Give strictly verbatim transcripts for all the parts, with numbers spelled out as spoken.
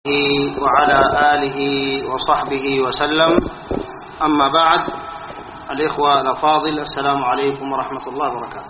وعلى آله وصحبه وسلم. أما بعد، الإخوة الأفاضل، السلام عليكم ورحمة الله وبركاته.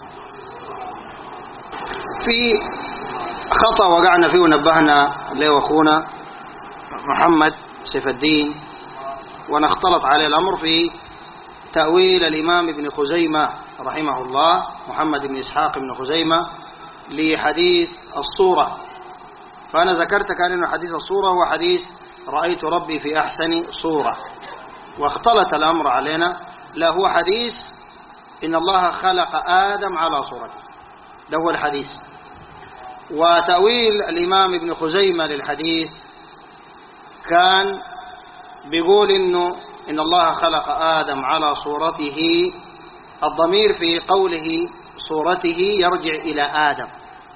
في خطأ وقعنا فيه ونبهنا له أخونا محمد سيف الدين، ونختلط عليه الأمر في تأويل الإمام ابن خزيمة رحمه الله، محمد بن إسحاق بن خزيمة، لحديث الصورة. فأنا ذكرت كان إنه حديث الصورة هو حديث رأيت ربي في أحسن صورة، واختلط الأمر علينا. لا، هو حديث إن الله خلق آدم على صورته، ده هو الحديث. وتأويل الإمام ابن خزيمة للحديث كان بيقول إنه إن الله خلق آدم على صورته، الضمير في قوله صورته يرجع إلى آدم.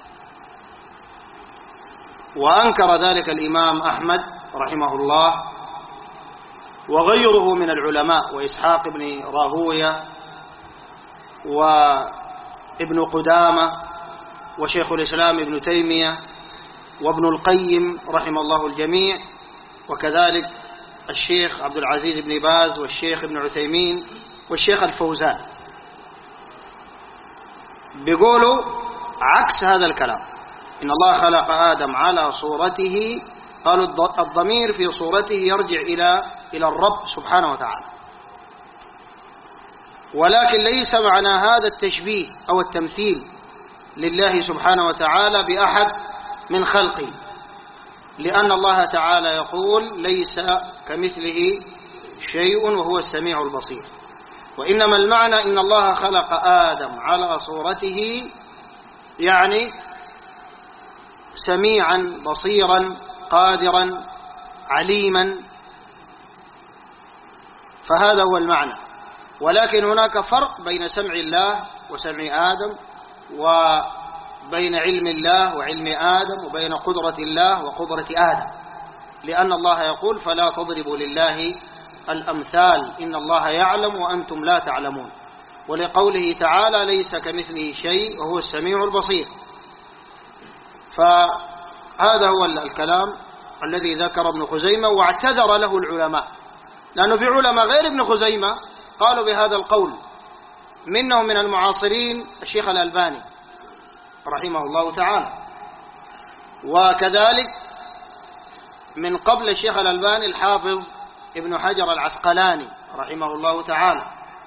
وأنكر ذلك الإمام أحمد رحمه الله وغيره من العلماء، وإسحاق بن راهوية وابن قدامة وشيخ الإسلام ابن تيمية وابن القيم رحم الله الجميع، وكذلك الشيخ عبد العزيز بن باز والشيخ ابن عثيمين والشيخ الفوزان، بيقولوا عكس هذا الكلام. إن الله خلق آدم على صورته، قالوا الضمير في صورته يرجع إلى إلى الرب سبحانه وتعالى، ولكن ليس معنى هذا التشبيه أو التمثيل لله سبحانه وتعالى بأحد من خلقه، لأن الله تعالى يقول ليس كمثله شيء وهو السميع البصير. وإنما المعنى إن الله خلق آدم على صورته، يعني سميعا بصيرا قادرا عليما، فهذا هو المعنى. ولكن هناك فرق بين سمع الله وسمع آدم، وبين علم الله وعلم آدم، وبين قدرة الله وقدرة آدم، لأن الله يقول فلا تضربوا لله الأمثال إن الله يعلم وأنتم لا تعلمون، ولقوله تعالى ليس كمثله شيء وهو السميع البصير. فهذا هو الكلام الذي ذكر ابن خزيمة، واعتذر له العلماء، لأنه في علماء غير ابن خزيمة قالوا بهذا القول، منهم من المعاصرين الشيخ الألباني رحمه الله تعالى، وكذلك من قبل الشيخ الألباني الحافظ ابن حجر العسقلاني رحمه الله تعالى،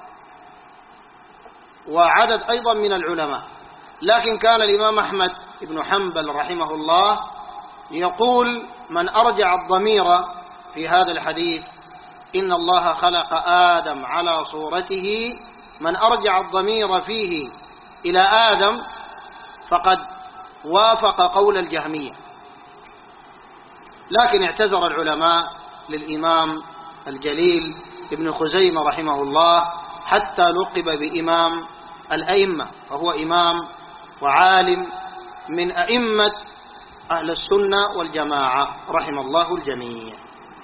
وعدد أيضا من العلماء. لكن كان الإمام أحمد بن حنبل رحمه الله يقول من أرجع الضمير في هذا الحديث إن الله خلق آدم على صورته، من أرجع الضمير فيه إلى آدم فقد وافق قول الجهمية. لكن اعتذر العلماء للإمام الجليل ابن خزيمة رحمه الله حتى لقب بإمام الأئمة، وهو إمام وعالم من أئمة أهل السنة والجماعة رحم الله الجميع.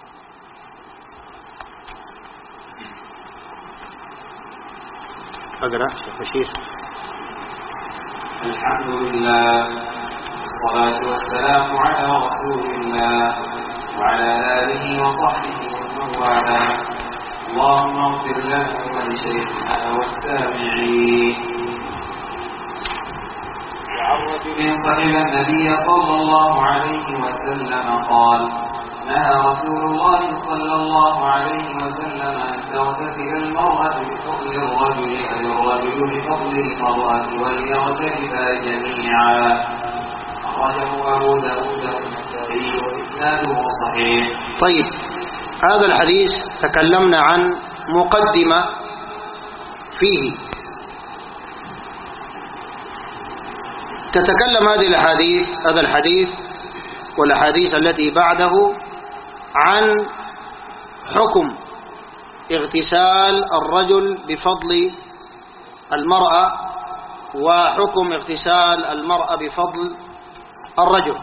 أقرأ شيخ بشير. الحمد لله والصلاة والسلام على رسول الله وعلى آله وصحبه ومن والاه. اللهم اغفر لنا ولشيخنا والسامعين. عن رجل صحب النبي صلى الله عليه وسلم قال نهى رسول الله صلى الله عليه وسلم أن تغتسل المرأة بفضل الرجل أي الرجل بفضل المرأة وليغترفا جميعا. أخرجه أبو داود والنسائي وإسناده صحيح. طيب، هذا الحديث تكلمنا عن مقدمة فيه، تتكلم هذه الحديث هذا الحديث والأحاديث التي بعده عن حكم اغتسال الرجل بفضل المرأة، وحكم اغتسال المرأة بفضل الرجل.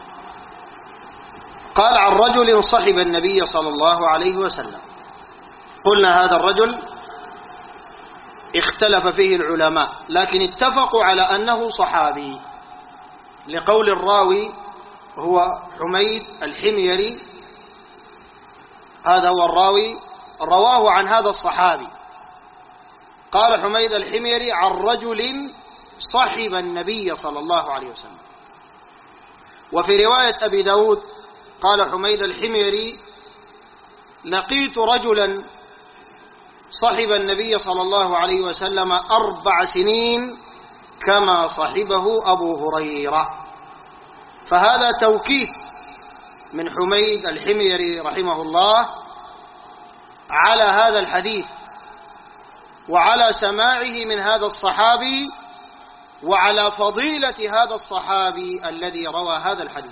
قال عن رجل صحب النبي صلى الله عليه وسلم. قلنا هذا الرجل اختلف فيه العلماء، لكن اتفقوا على أنه صحابي، لقول الراوي هو حميد الحميري، هذا هو الراوي، رواه عن هذا الصحابي. قال حميد الحميري عن رجل صحب النبي صلى الله عليه وسلم. وفي رواية أبي داود قال حميد الحميري لقيت رجلا صحب النبي صلى الله عليه وسلم أربع سنين كما صحبه أبو هريرة. فهذا توكيد من حميد الحميري رحمه الله على هذا الحديث وعلى سماعه من هذا الصحابي وعلى فضيلة هذا الصحابي الذي روى هذا الحديث.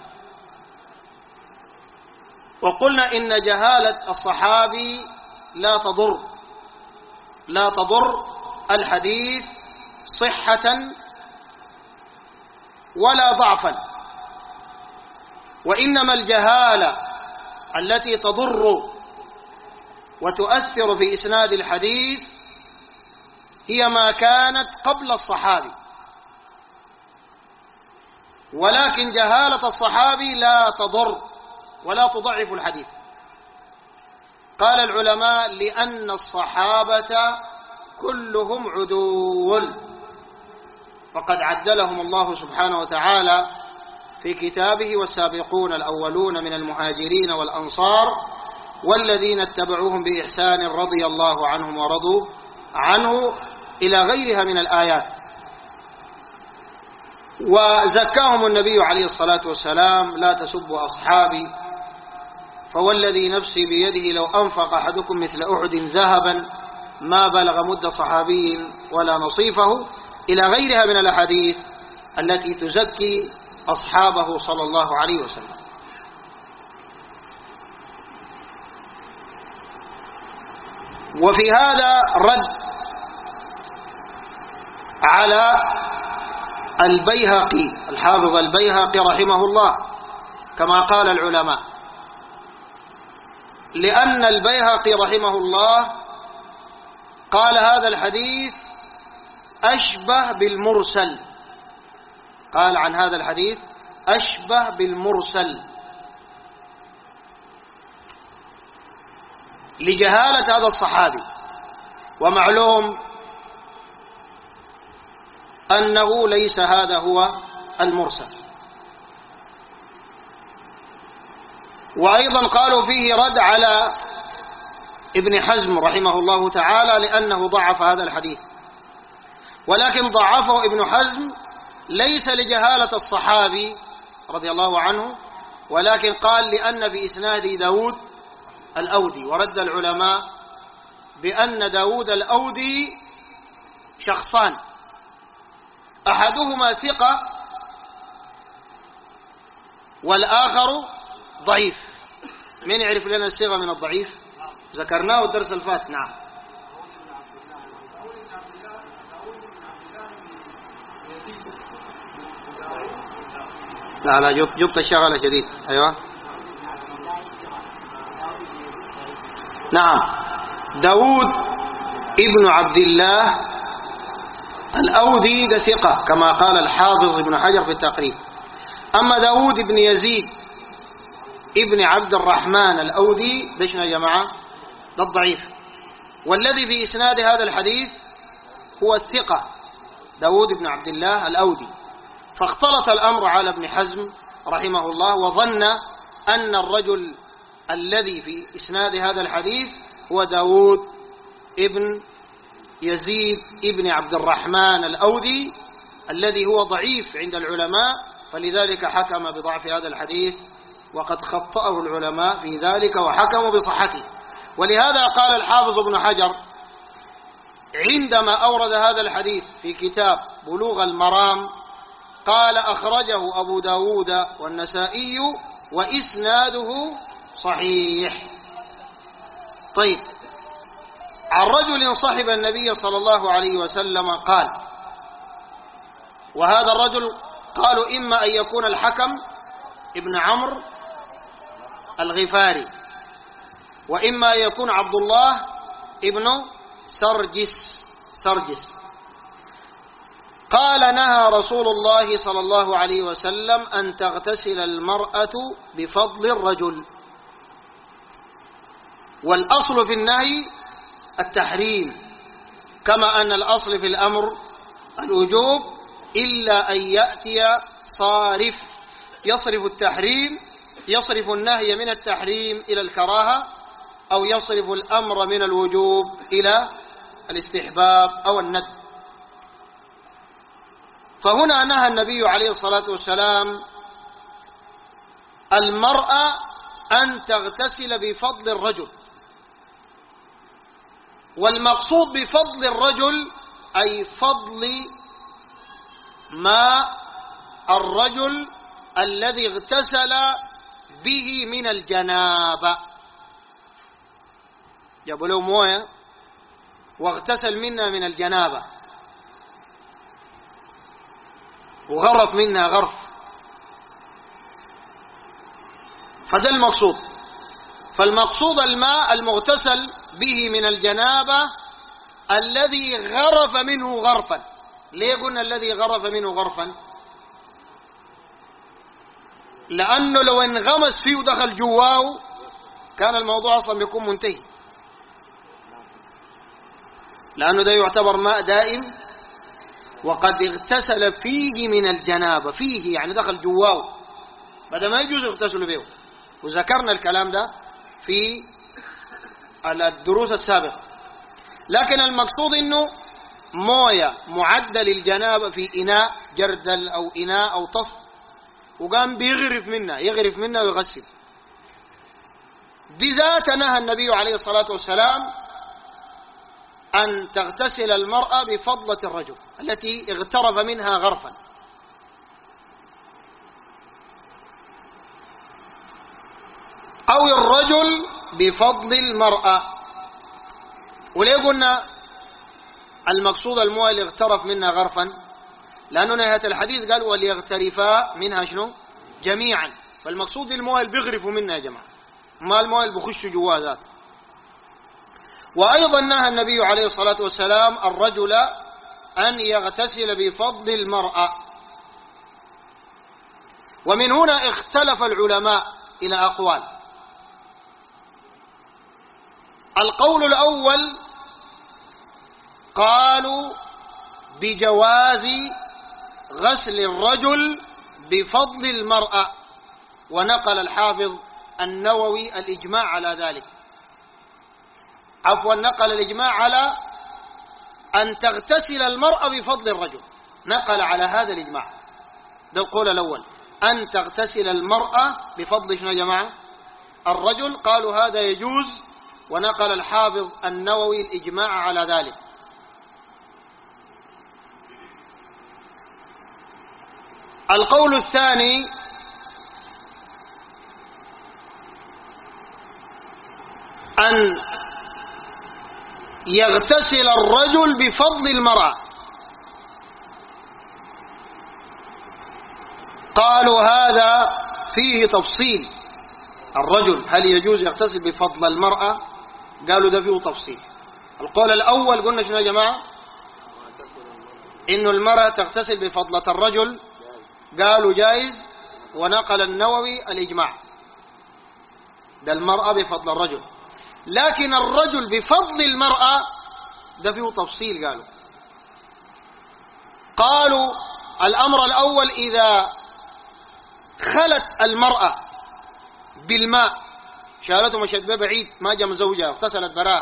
وقلنا إن جهالة الصحابي لا تضر لا تضر الحديث صحة ولا ضعفا، وإنما الجهالة التي تضر وتؤثر في إسناد الحديث هي ما كانت قبل الصحابي، ولكن جهالة الصحابي لا تضر ولا تضعف الحديث. قال العلماء لأن الصحابة كلهم عدول، فقد عدلهم الله سبحانه وتعالى في كتابه: والسابقون الأولون من المهاجرين والأنصار والذين اتبعوهم بإحسان رضي الله عنهم ورضوا عنه إلى غيرها من الآيات. وزكاهم النبي عليه الصلاة والسلام: لا تسبوا أصحابي فوالذي نفسي بيده لو أنفق أحدكم مثل أحد ذهبا ما بلغ مد صحابي ولا نصيفه، إلى غيرها من الأحاديث التي تزكي أصحابه صلى الله عليه وسلم. وفي هذا رد على البيهقي الحافظ البيهقي رحمه الله كما قال العلماء، لأن البيهقي رحمه الله قال هذا الحديث أشبه بالمرسل، قال عن هذا الحديث أشبه بالمرسل لجهالة هذا الصحابي. ومعلوم أنه ليس هذا هو المرسل. وأيضا قالوا فيه رد على ابن حزم رحمه الله تعالى لأنه ضعف هذا الحديث، ولكن ضعفه ابن حزم ليس لجهالة الصحابي رضي الله عنه، ولكن قال لأن في إسناد داود الأودي. ورد العلماء بأن داود الأودي شخصان، أحدهما ثقة والآخر ضعيف. من يعرف لنا الصيغة من الضعيف؟ ذكرناه الدرس الفات. نعم. لا لا جبت الشغلة جديد. أيوة نعم. داود ابن عبد الله الأودي ده ثقة كما قال الحافظ ابن حجر في التقريب. أما داود ابن يزيد ابن عبد الرحمن الأودي ده شنو يا جماعة؟ ده الضعيف. والذي في إسناد هذا الحديث هو الثقة داود ابن عبد الله الأودي. فاختلط الأمر على ابن حزم رحمه الله وظن أن الرجل الذي في إسناد هذا الحديث هو داود ابن يزيد ابن عبد الرحمن الأودي الذي هو ضعيف عند العلماء، فلذلك حكم بضعف هذا الحديث، وقد خطأه العلماء في ذلك وحكموا بصحته. ولهذا قال الحافظ ابن حجر عندما أورد هذا الحديث في كتاب بلوغ المرام قال أخرجه أبو داود والنسائي وإسناده صحيح. طيب، عن رجل صحب النبي صلى الله عليه وسلم قال، وهذا الرجل قالوا إما أن يكون الحكم ابن عمرو الغفاري، وإما أن يكون عبد الله ابن سرجس سرجس قال نهى رسول الله صلى الله عليه وسلم أن تغتسل المرأة بفضل الرجل. والأصل في النهي التحريم، كما أن الأصل في الأمر الوجوب، إلا أن يأتي صارف يصرف التحريم، يصرف النهي من التحريم إلى الكراهة، أو يصرف الأمر من الوجوب إلى الاستحباب أو الندب. فهنا نهى النبي عليه الصلاة والسلام المرأة أن تغتسل بفضل الرجل، والمقصود بفضل الرجل أي فضل ماء الرجل الذي اغتسل به من الجنابة. جابوا له مويه واغتسل منها من الجنابة وغرف منها غرف، فده المقصود. فالمقصود الماء المغتسل به من الجنابة الذي غرف منه غرفا. ليه قلنا الذي غرف منه غرفا؟ لأنه لو انغمس فيه ودخل جواه كان الموضوع أصلا بيكون منتهي، لأنه ده يعتبر ماء دائم وقد اغتسل فيه من الجنابة. فيه يعني دخل جواه، بدل ما يجوز يغتسل به، وذكرنا الكلام ده في الدروس السابقة. لكن المقصود انه مويه معدة للجنابة في إناء جردل أو إناء أو طص، وقام بيغرف منها يغرف منها ويغسل. بذات نهى النبي عليه الصلاة والسلام أن تغتسل المرأة بفضلة الرجل التي اغترف منها غرفا. أو الرجل بفضل المرأة. وليه قلنا المقصود المويه اللي اغترف منها غرفا؟ لأنه نهاية الحديث قال وليغترفا منها شنو؟ جميعا. فالمقصود المويه اللي بيغرفوا منها يا جماعة، ما المويه اللي بخشوا جوا ذات. وأيضا نهى النبي عليه الصلاة والسلام الرجل أن يغتسل بفضل المرأة. ومن هنا اختلف العلماء إلى أقوال. القول الأول قالوا بجواز غسل الرجل بفضل المرأة، ونقل الحافظ النووي الإجماع على ذلك. عفوا نقل الإجماع على أن تغتسل المرأة بفضل الرجل، نقل على هذا الإجماع. ده القول الأول، أن تغتسل المرأة بفضل شنو يا جماعة؟ الرجل. قالوا هذا يجوز، ونقل الحافظ النووي الإجماع على ذلك. القول الثاني أن يغتسل الرجل بفضل المرأة. قالوا هذا فيه تفصيل. الرجل هل يجوز يغتسل بفضل المرأة؟ قالوا ده فيه تفصيل. القول الأول قلنا شنو يا جماعة؟ إنه المرأة تغتسل بفضلة الرجل، قالوا جائز، ونقل النووي الإجماع. ده المرأة بفضل الرجل. لكن الرجل بفضل المرأة ده فيه تفصيل. قالوا قالوا الأمر الأول إذا خلت المرأة بالماء، شالته مشت به بعيد، ما جاء زوجها اغتسلت براه،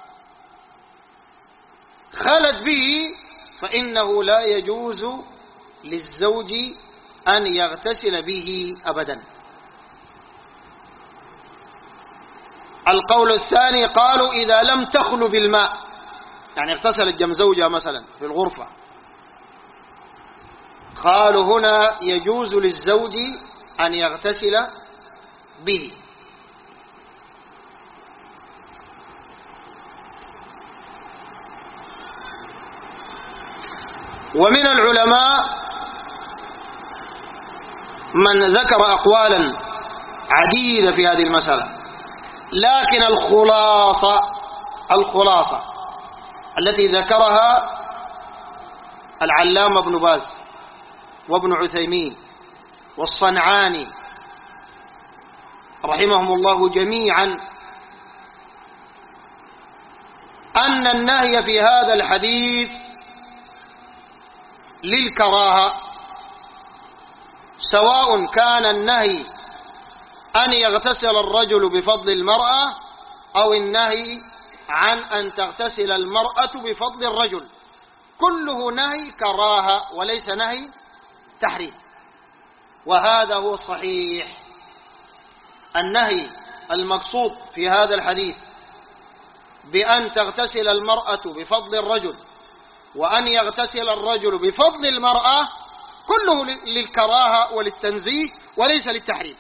خلت به، فإنه لا يجوز للزوج أن يغتسل به أبدا. القول الثاني قالوا إذا لم تخل بالماء، يعني اغتسلت جنب زوجها مثلا في الغرفة، قالوا هنا يجوز للزوج أن يغتسل به. ومن العلماء من ذكر أقوالا عديدة في هذه المسألة، لكن الخلاصة الخلاصة التي ذكرها العلامة ابن باز وابن عثيمين والصنعاني رحمهم الله جميعا أن النهي في هذا الحديث للكراهة، سواء كان النهي أن يغتسل الرجل بفضل المرأة أو النهي عن أن تغتسل المرأة بفضل الرجل، كله نهي كراهة وليس نهي تحريم. وهذا هو الصحيح. النهي المقصود في هذا الحديث بأن تغتسل المرأة بفضل الرجل وأن يغتسل الرجل بفضل المرأة كله للكراهة وللتنزيه وليس للتحريم.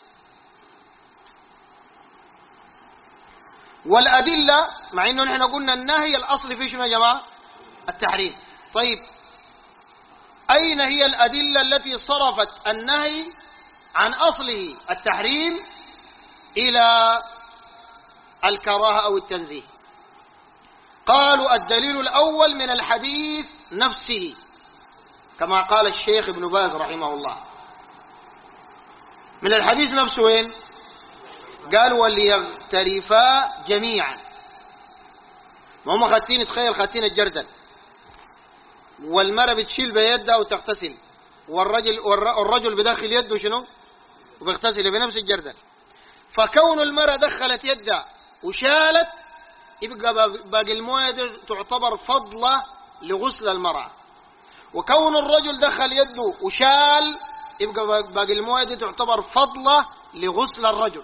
والأدلة، مع أنه نحن قلنا النهي الأصل فيه شنو يا جماعة؟ التحريم. طيب أين هي الأدلة التي صرفت النهي عن أصله التحريم إلى الكراهة أو التنزيه؟ قالوا الدليل الأول من الحديث نفسه، كما قال الشيخ ابن باز رحمه الله. من الحديث نفسه وين؟ قال وليغترفا جميعا. ما هم خاتين، تخيل خاتين الجردل، والمرأة بتشيل بيدها وتغتسل، والرجل والرجل بداخل يده شنو؟ وبيغتسل بنفس الجردل. فكون المرأة دخلت يدها وشالت يبقى باقي المويه تعتبر فضلة لغسل المرأة، وكون الرجل دخل يده وشال يبقى باقي المويه تعتبر فضلة لغسل الرجل.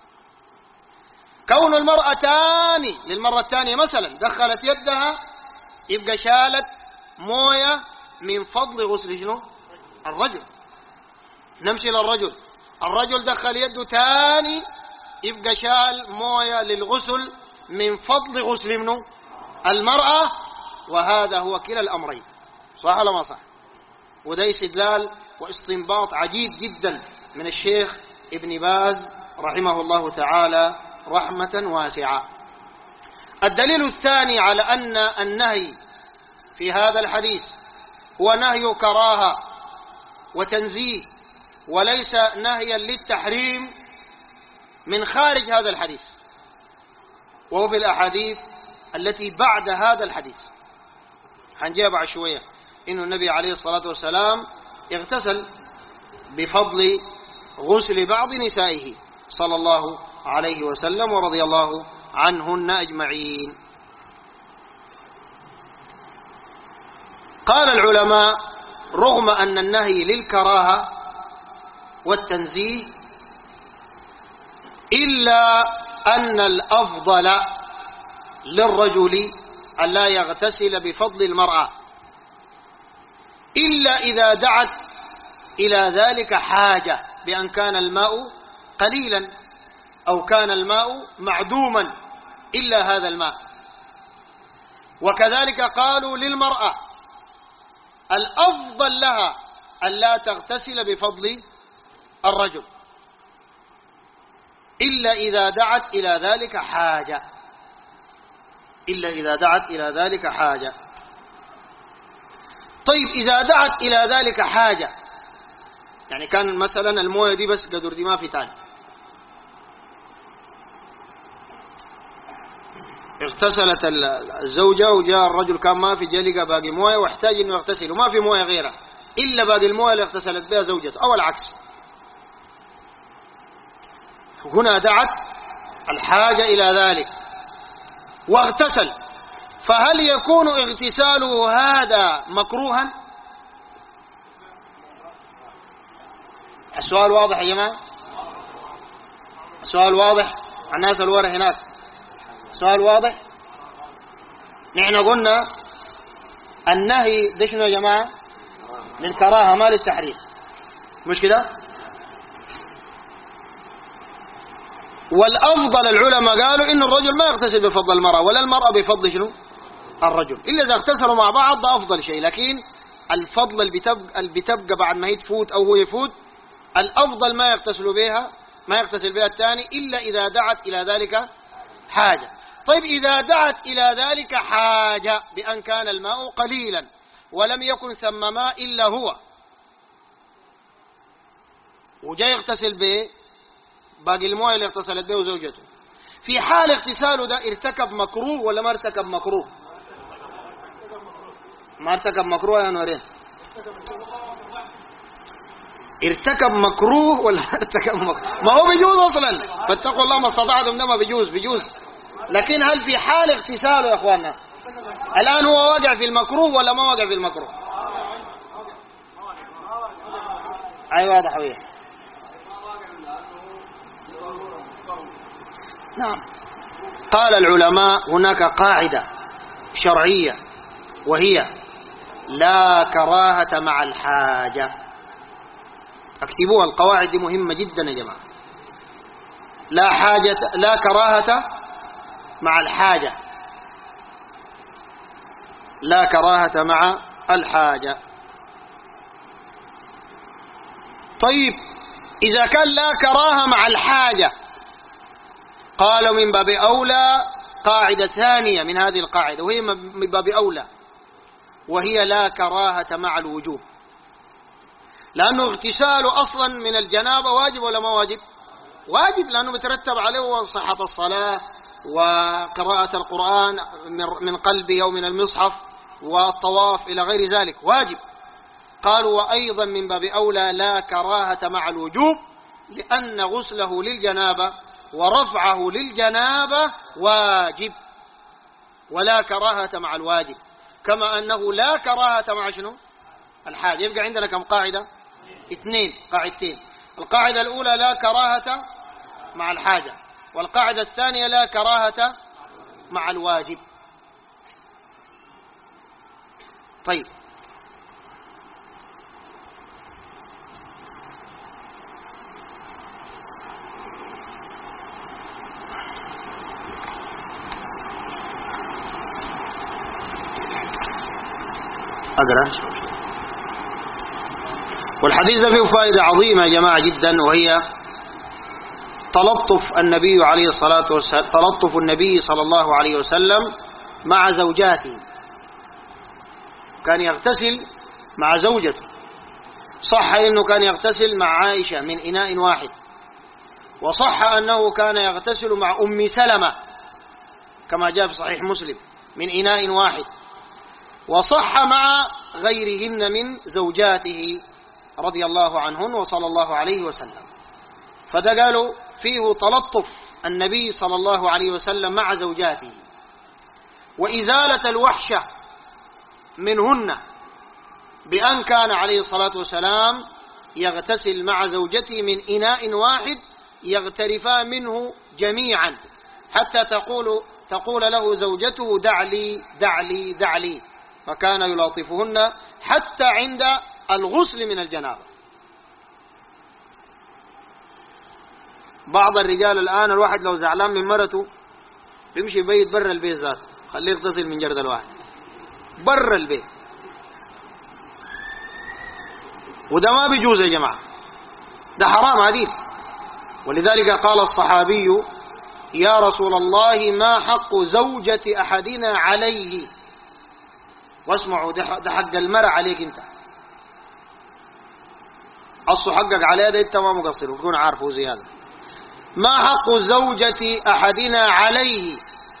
كون المرأة تاني للمرة الثانية مثلا دخلت يدها يبقى شالت مويه من فضل غسل شنو؟ الرجل. نمشي للرجل، الرجل دخل يده تاني يبقى شال مويه للغسل من فضل غسل منه المرأة. وهذا هو كلا الأمرين، صح ولا ما صح؟ وده استدلال واستنباط عجيب جدا من الشيخ ابن باز رحمه الله تعالى رحمة واسعة. الدليل الثاني على أن النهي في هذا الحديث هو نهي كراهة وتنزيه وليس نهيا للتحريم من خارج هذا الحديث، وهو في الأحاديث التي بعد هذا الحديث. حنجيها بعد شوية إنه النبي عليه الصلاة والسلام اغتسل بفضل غسل بعض نسائه صلى الله عليه وسلم ورضي الله عنهن أجمعين. قال العلماء رغم أن النهي للكراهة والتنزيه إلا أن الأفضل للرجل أن لا يغتسل بفضل المرأة إلا إذا دعت إلى ذلك حاجة، بأن كان الماء قليلا أو كان الماء معدوما إلا هذا الماء. وكذلك قالوا للمرأة الأفضل لها أن لا تغتسل بفضل الرجل إلا إذا دعت إلى ذلك حاجة، إلا إذا دعت إلى ذلك حاجة. طيب إذا دعت إلى ذلك حاجة، يعني كان مثلا المويه دي بس قدر دي ما في تاني، اغتسلت الزوجة وجاء الرجل كان ما في جلقة باقي مويه واحتاج انه يغتسل وما في مويه غيرها إلا باقي المويه اللي اغتسلت بها زوجته أو العكس، هنا دعت الحاجة إلى ذلك واغتسل، فهل يكون اغتساله هذا مكروها؟ السؤال واضح يا جماعة؟ السؤال واضح؟ الناس الورا هناك سؤال واضح؟ نحن قلنا النهي ده شنو يا جماعة؟ للكراهة ما للتحريم، مش كده؟ والأفضل العلماء قالوا إن الرجل ما يغتسل بفضل المرأة ولا المرأة بفضل شنو؟ الرجل، إلا إذا اغتسلوا مع بعض ده أفضل شيء، لكن الفضل اللي بتبقى, اللي بتبقى بعد ما هي تفوت أو هو يفوت الأفضل ما يغتسل بها ما يغتسل بها الثاني إلا إذا دعت إلى ذلك حاجة. طيب إذا دعت إلى ذلك حاجة بأن كان الماء قليلا، ولم يكن ثم ماء إلا هو، وجاء يغتسل به باقي المويه اللي اغتسلت به وزوجته، في حال اغتساله ده ارتكب مكروه ولا ما ارتكب مكروه؟ ما ارتكب مكروه يا نورين؟ ارتكب مكروه ولا ارتكب مكروه؟ ما هو بيجوز اصلا، فاتقوا الله ما استطعتم، ده ما بيجوز بيجوز. لكن هل في حال اغتساله يا اخواننا الان هو واقع في المكروه ولا ما واقع في المكروه؟ اي واضح ويه. نعم. قال العلماء هناك قاعدة شرعية وهي لا كراهة مع الحاجة. اكتبوها، القواعد دي مهمة جدا يا جماعة. لا حاجة، لا كراهة مع الحاجة، لا كراهة مع الحاجة. طيب إذا كان لا كراهة مع الحاجة، قالوا من باب أولى قاعدة ثانية من هذه القاعدة، وهي من باب أولى، وهي لا كراهة مع الوجوب. لأنه اغتساله أصلا من الجنابة واجب ولا ما واجب؟ واجب، لأنه بيترتب عليه صحة الصلاة وقراءة القرآن من قلبه أو من المصحف والطواف إلى غير ذلك، واجب. قالوا وأيضا من باب أولى لا كراهة مع الوجوب، لأن غسله للجنابة ورفعه للجنابة واجب، ولا كراهة مع الواجب، كما أنه لا كراهة مع شنو؟ الحاجة. يبقى عندنا كم قاعدة؟ اثنين، قاعدتين. القاعدة الأولى لا كراهة مع الحاجة، والقاعدة الثانية لا كراهة مع الواجب. طيب أقرأ. والحديث فيه فائدة عظيمة يا جماعة جدا، وهي تلطف النبي عليه الصلاة والسلام، تلطف النبي صلى الله عليه وسلم مع زوجاته. كان يغتسل مع زوجته، صح انه كان يغتسل مع عائشة من إناء واحد، وصح انه كان يغتسل مع أم سلمة كما جاء في صحيح مسلم من إناء واحد، وصح مع غيرهن من زوجاته رضي الله عنهن وصلى الله عليه وسلم. فده قالوا فيه تلطف النبي صلى الله عليه وسلم مع زوجاته، وإزالة الوحشة منهن، بأن كان عليه الصلاة والسلام يغتسل مع زوجته من إناء واحد يغترفا منه جميعا، حتى تقول تقول له زوجته دع لي دع لي دع لي، فكان يلاطفهن حتى عند الغسل من الجنابة. بعض الرجال الآن الواحد لو زعلان من مرته بيمشي يبيت برا البيت ذاته، خليه يغتسل من جرد الواحد برا البيت، وده ما بيجوز يا جماعة، ده حرام عديد. ولذلك قال الصحابي يا رسول الله ما حق زوجة أحدنا عليه؟ واسمعوا، ده حق المرأة عليك انت، أصل حقك عليه ده انت ما مقصر وتكون عارفه زيادة. ما حق زوجة أحدنا عليه؟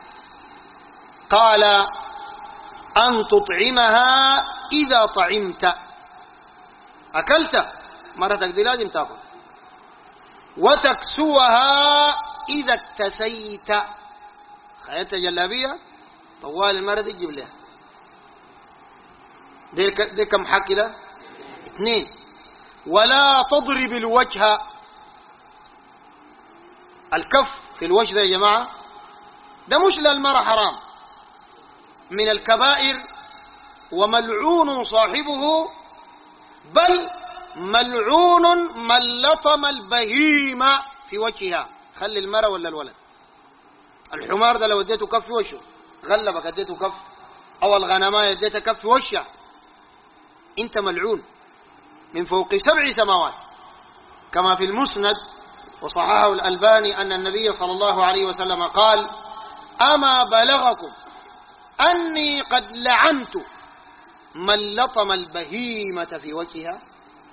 قال أن تطعمها إذا طعمت، أكلت مرتك دي لازم تأكل، وتكسوها إذا اكتسيت، خيطة جلابية طوال المرة دي تجيب لها. دي, دي كم حق كده؟ اثنين. ولا تضرب الوجه، الكف في الوجه ده يا جماعة ده مش للمرأة حرام، من الكبائر وملعون صاحبه، بل ملعون من لطم البهيمة في وجهها. خلي المرأة ولا الولد، الحمار ده لو اديته كف في وشه غلبك اديته كف، او الغنماء اديته كف في وشه، انت ملعون من فوق سبع سماوات، كما في المسند وصححه الألباني أن النبي صلى الله عليه وسلم قال أما بلغكم أني قد لعنت من لطم البهيمة في وجهها؟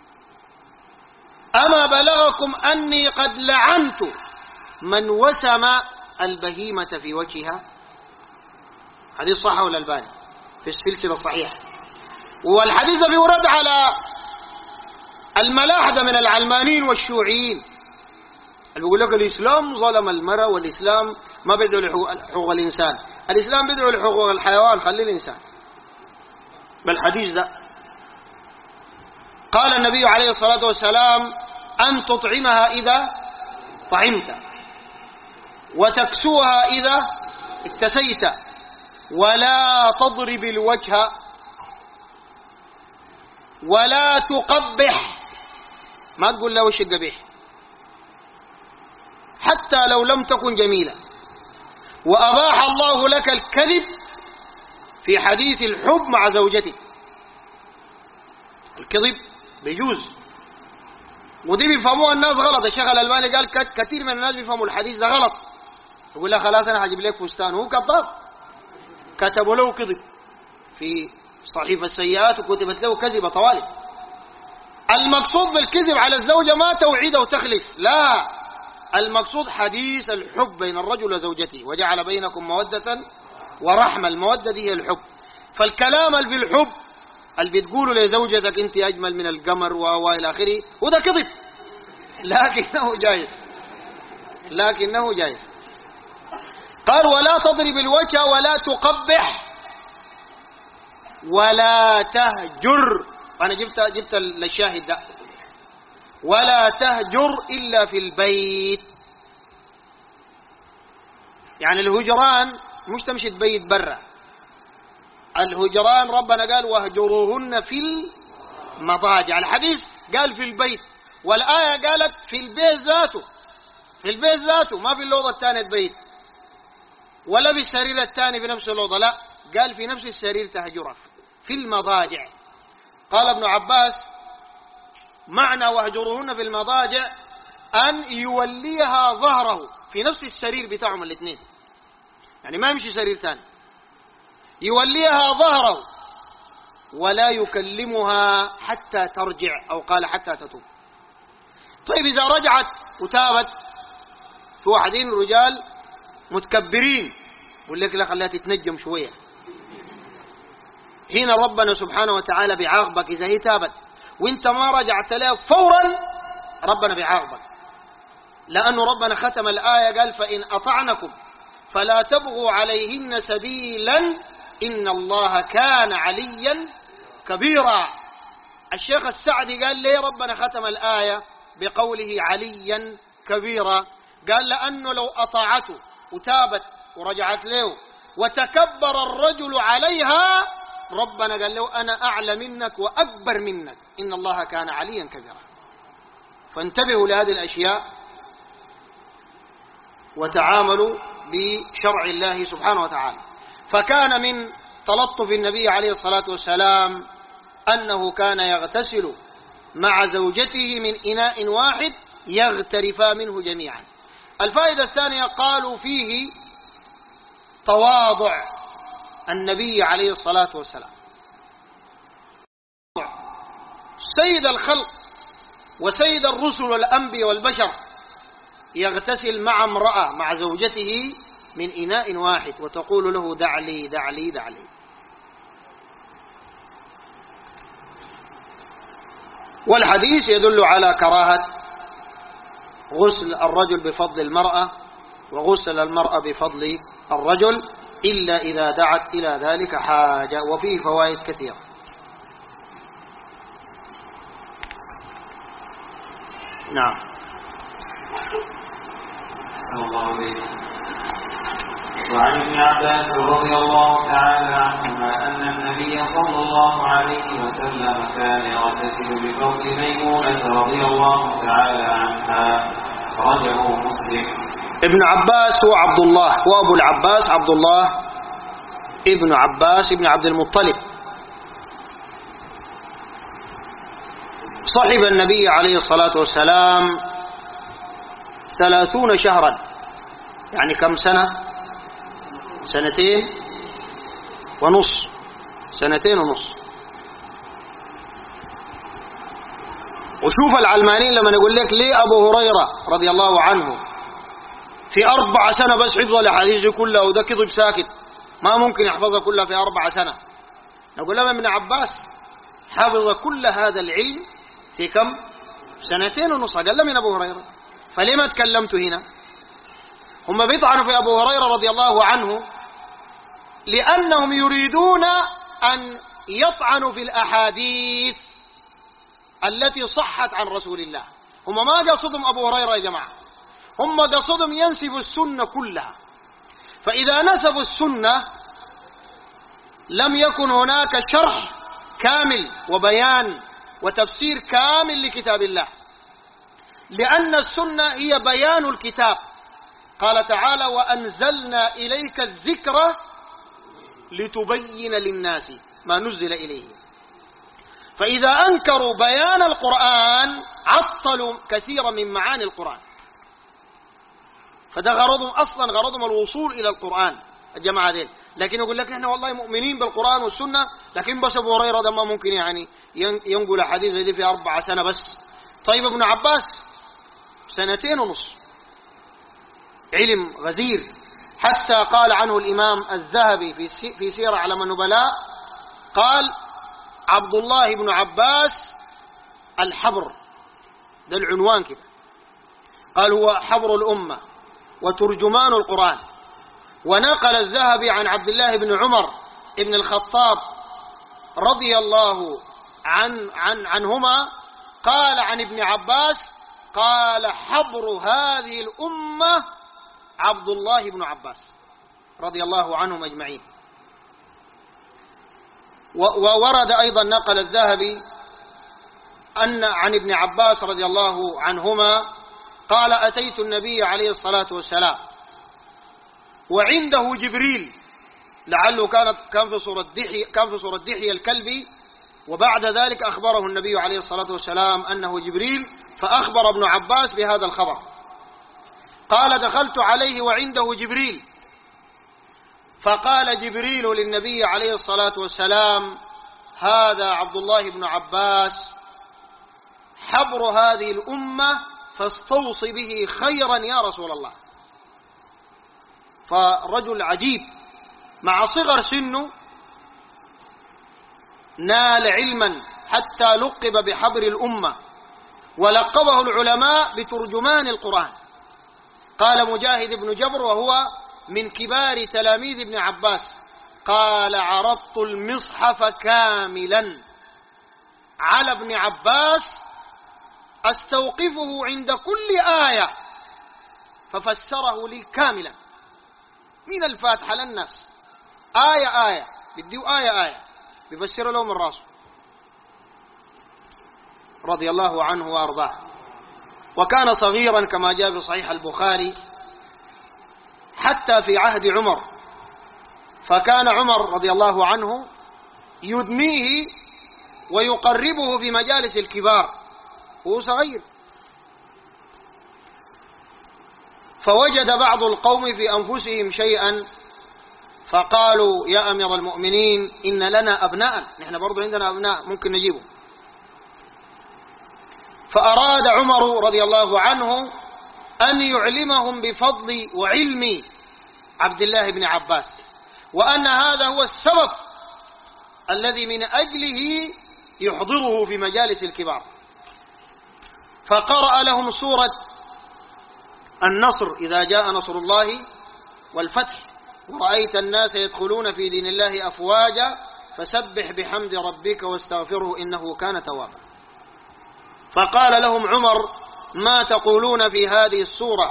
أما بلغكم أني قد لعنت من وسم البهيمة في وجهها؟ حديث صح ولا الباني في السلسلة الصحيحة. والحديث في ورد على الملاحدة من العلمانيين والشيوعيين اللي بيقول لك الإسلام ظلم المرأة والإسلام ما بيدعو لحقوق الإنسان، الإسلام بيدعو لحقوق الحيوان، خلي الإنسان. بالحديث ده قال النبي عليه الصلاة والسلام أن تطعمها إذا طعمت، وتكسوها إذا اكتسيت، ولا تضرب الوجه، ولا تقبح، ما تقول له وش القبيح حتى لو لم تكن جميلة. وأباح الله لك الكذب في حديث الحب مع زوجتك، الكذب بيجوز، ودي بيفهموها الناس غلط. الشيخ الألباني قال كثير من الناس بيفهموا الحديث ده غلط، يقول له خلاص أنا هجيب لك فستان، وهو كذاب، كتبوا له كذب في صحيفة السيئات وكتبت له كذبة طوالي. المقصود بالكذب على الزوجة ما توعيده وتخلف، لا، المقصود حديث الحب بين الرجل وزوجته، وجعل بينكم مودة ورحمة. المودة دي هي الحب. فالكلام اللي في الحب اللي بتقوله لزوجتك انت اجمل من القمر والى اخره، وده كذب، لكنه جائز، لكنه جائز. قال ولا تضرب الوجه، ولا تقبح، ولا تهجر. انا جبت جبت الشاهد ده، ولا تهجر الا في البيت. يعني الهجران مش تمشي تبيت برا، الهجران ربنا قال واهجروهن في المضاجع. الحديث قال في البيت، والآية قالت في البيت ذاته، في البيت ذاته، ما في اللوضة الثانية تبيت، ولا في السرير الثاني في نفس اللوضة، لا، قال في نفس السرير تهجرها في المضاجع. قال ابن عباس معنى واهجروهن في المضاجع أن يوليها ظهره في نفس السرير بتاعهم الاثنين، يعني ما يمشي سرير ثاني، يوليها ظهره، ولا يكلمها حتى ترجع، أو قال حتى تتوب. طيب إذا رجعت وتابت، في واحدين رجال متكبرين يقول لك لا خليها تتنجم شوية، هنا ربنا سبحانه وتعالى بيعاقبك إذا هي تابت وانت ما رجعت لها فورا، ربنا بيعاقبك، لأنه ربنا ختم الآية قال فإن أطعنكم فلا تبغوا عليهن سبيلا إن الله كان عليا كبيرا. الشيخ السعدي قال ليه ربنا ختم الآية بقوله عليا كبيرا؟ قال لأنه لو أطاعته وتابت ورجعت له وتكبر الرجل عليها، ربنا قال له أنا أعلى منك وأكبر منك، إن الله كان عليا كبيرا. فانتبهوا لهذه الأشياء وتعاملوا بشرع الله سبحانه وتعالى. فكان من تلطف النبي عليه الصلاة والسلام أنه كان يغتسل مع زوجته من إناء واحد يغترفا منه جميعا. الفائدة الثانية قالوا فيه تواضع النبي عليه الصلاة والسلام، سيد الخلق وسيد الرسل والأنبياء والبشر يغتسل مع امرأة مع زوجته من إناء واحد وتقول له دع لي دع لي دع لي. والحديث يدل على كراهة غسل الرجل بفضل المرأة وغسل المرأة بفضل الرجل إلا إذا دعت إلى ذلك حاجة، وفيه فوائد كثيرة. نعم. صلى الله عليه. وعن ابن عباس رضي الله تعالى عنهما أن النبي صلى الله عليه وسلم كان يغتسل بفضل ميمونة رضي الله تعالى عنها، أخرجه مسلم. ابن عباس هو عبد الله، وأبو العباس عبد الله ابن عباس ابن عبد المطلب، صحب النبي عليه الصلاة والسلام ثلاثون شهرا، يعني كم سنة؟ سنتين ونص، سنتين ونص. وشوف العلمانيين لما يقول لك ليه أبو هريرة رضي الله عنه في أربع سنة بس حفظ الأحاديث كلها، وده كذب ساكت ما ممكن يحفظها كلها في أربع سنة. نقول لما ابن عباس حفظ كل هذا العلم في كم؟ سنتين ونص، أقل من أبو هريرة. فلما تكلمت هنا؟ هم بيطعنوا في أبو هريرة رضي الله عنه لأنهم يريدون أن يطعنوا في الأحاديث التي صحت عن رسول الله. هم ما قصدهم أبو هريرة يا جماعة، هم قصدهم ينسبوا السنة كلها. فإذا نسبوا السنة لم يكن هناك شرح كامل وبيان وتفسير كامل لكتاب الله، لأن السنة هي بيان الكتاب. قال تعالى: وأنزلنا إليك الذكر لتبين للناس ما نزل إليه. فإذا أنكروا بيان القرآن عطلوا كثيرا من معاني القرآن. فده غرضهم أصلا، غرضهم الوصول إلى القرآن الجماعة ديل. لكن يقول لك نحن والله مؤمنين بالقرآن والسنة، لكن بس أبو هريرة ده ما ممكن يعني ينقل حديث زي دي في أربع سنة بس. طيب ابن عباس سنتين ونص، علم غزير، حتى قال عنه الإمام الذهبي في سير أعلام النبلاء، قال: عبد الله بن عباس الحبر، ده العنوان كده. قال: هو حبر الأمة وترجمان القرآن. ونقل الذهبي عن عبد الله بن عمر بن الخطاب رضي الله عن عن عنهما قال عن ابن عباس: قال حبر هذه الأمة عبد الله بن عباس رضي الله عنهم أجمعين. وورد أيضا نقل الذهبي أن عن ابن عباس رضي الله عنهما قال: أتيت النبي عليه الصلاة والسلام وعنده جبريل، لعله كانت كان في صورة دحية كان في صورة دحية الكلبي، وبعد ذلك أخبره النبي عليه الصلاة والسلام أنه جبريل، فأخبر ابن عباس بهذا الخبر. قال: دخلت عليه وعنده جبريل، فقال جبريل للنبي عليه الصلاة والسلام: هذا عبد الله بن عباس حبر هذه الأمة، فاستوص به خيرا يا رسول الله. فرجل عجيب مع صغر سنه نال علما حتى لقب بحبر الأمة، ولقبه العلماء بترجمان القرآن. قال مجاهد بن جبر وهو من كبار تلاميذ ابن عباس، قال: عرضت المصحف كاملا على ابن عباس أستوقفه عند كل آية ففسره لي كاملا من الفاتحة للناس، آية آية بديه آية آية بيفسر له من راسه رضي الله عنه وأرضاه. وكان صغيرا كما جاء في صحيح البخاري حتى في عهد عمر، فكان عمر رضي الله عنه يدنيه ويقربه في مجالس الكبار وهو صغير. فوجد بعض القوم في أنفسهم شيئا فقالوا: يا أمير المؤمنين إن لنا أبناء، نحن برضو عندنا أبناء ممكن نجيبه. فأراد عمر رضي الله عنه أن يعلمهم بفضل وعلم عبد الله بن عباس، وأن هذا هو السبب الذي من أجله يحضره في مجالس الكبار. فقرأ لهم سورة النصر: إذا جاء نصر الله والفتح ورأيت الناس يدخلون في دين الله أفواجا فسبح بحمد ربك واستغفره إنه كان توابا. فقال لهم عمر: ما تقولون في هذه السورة؟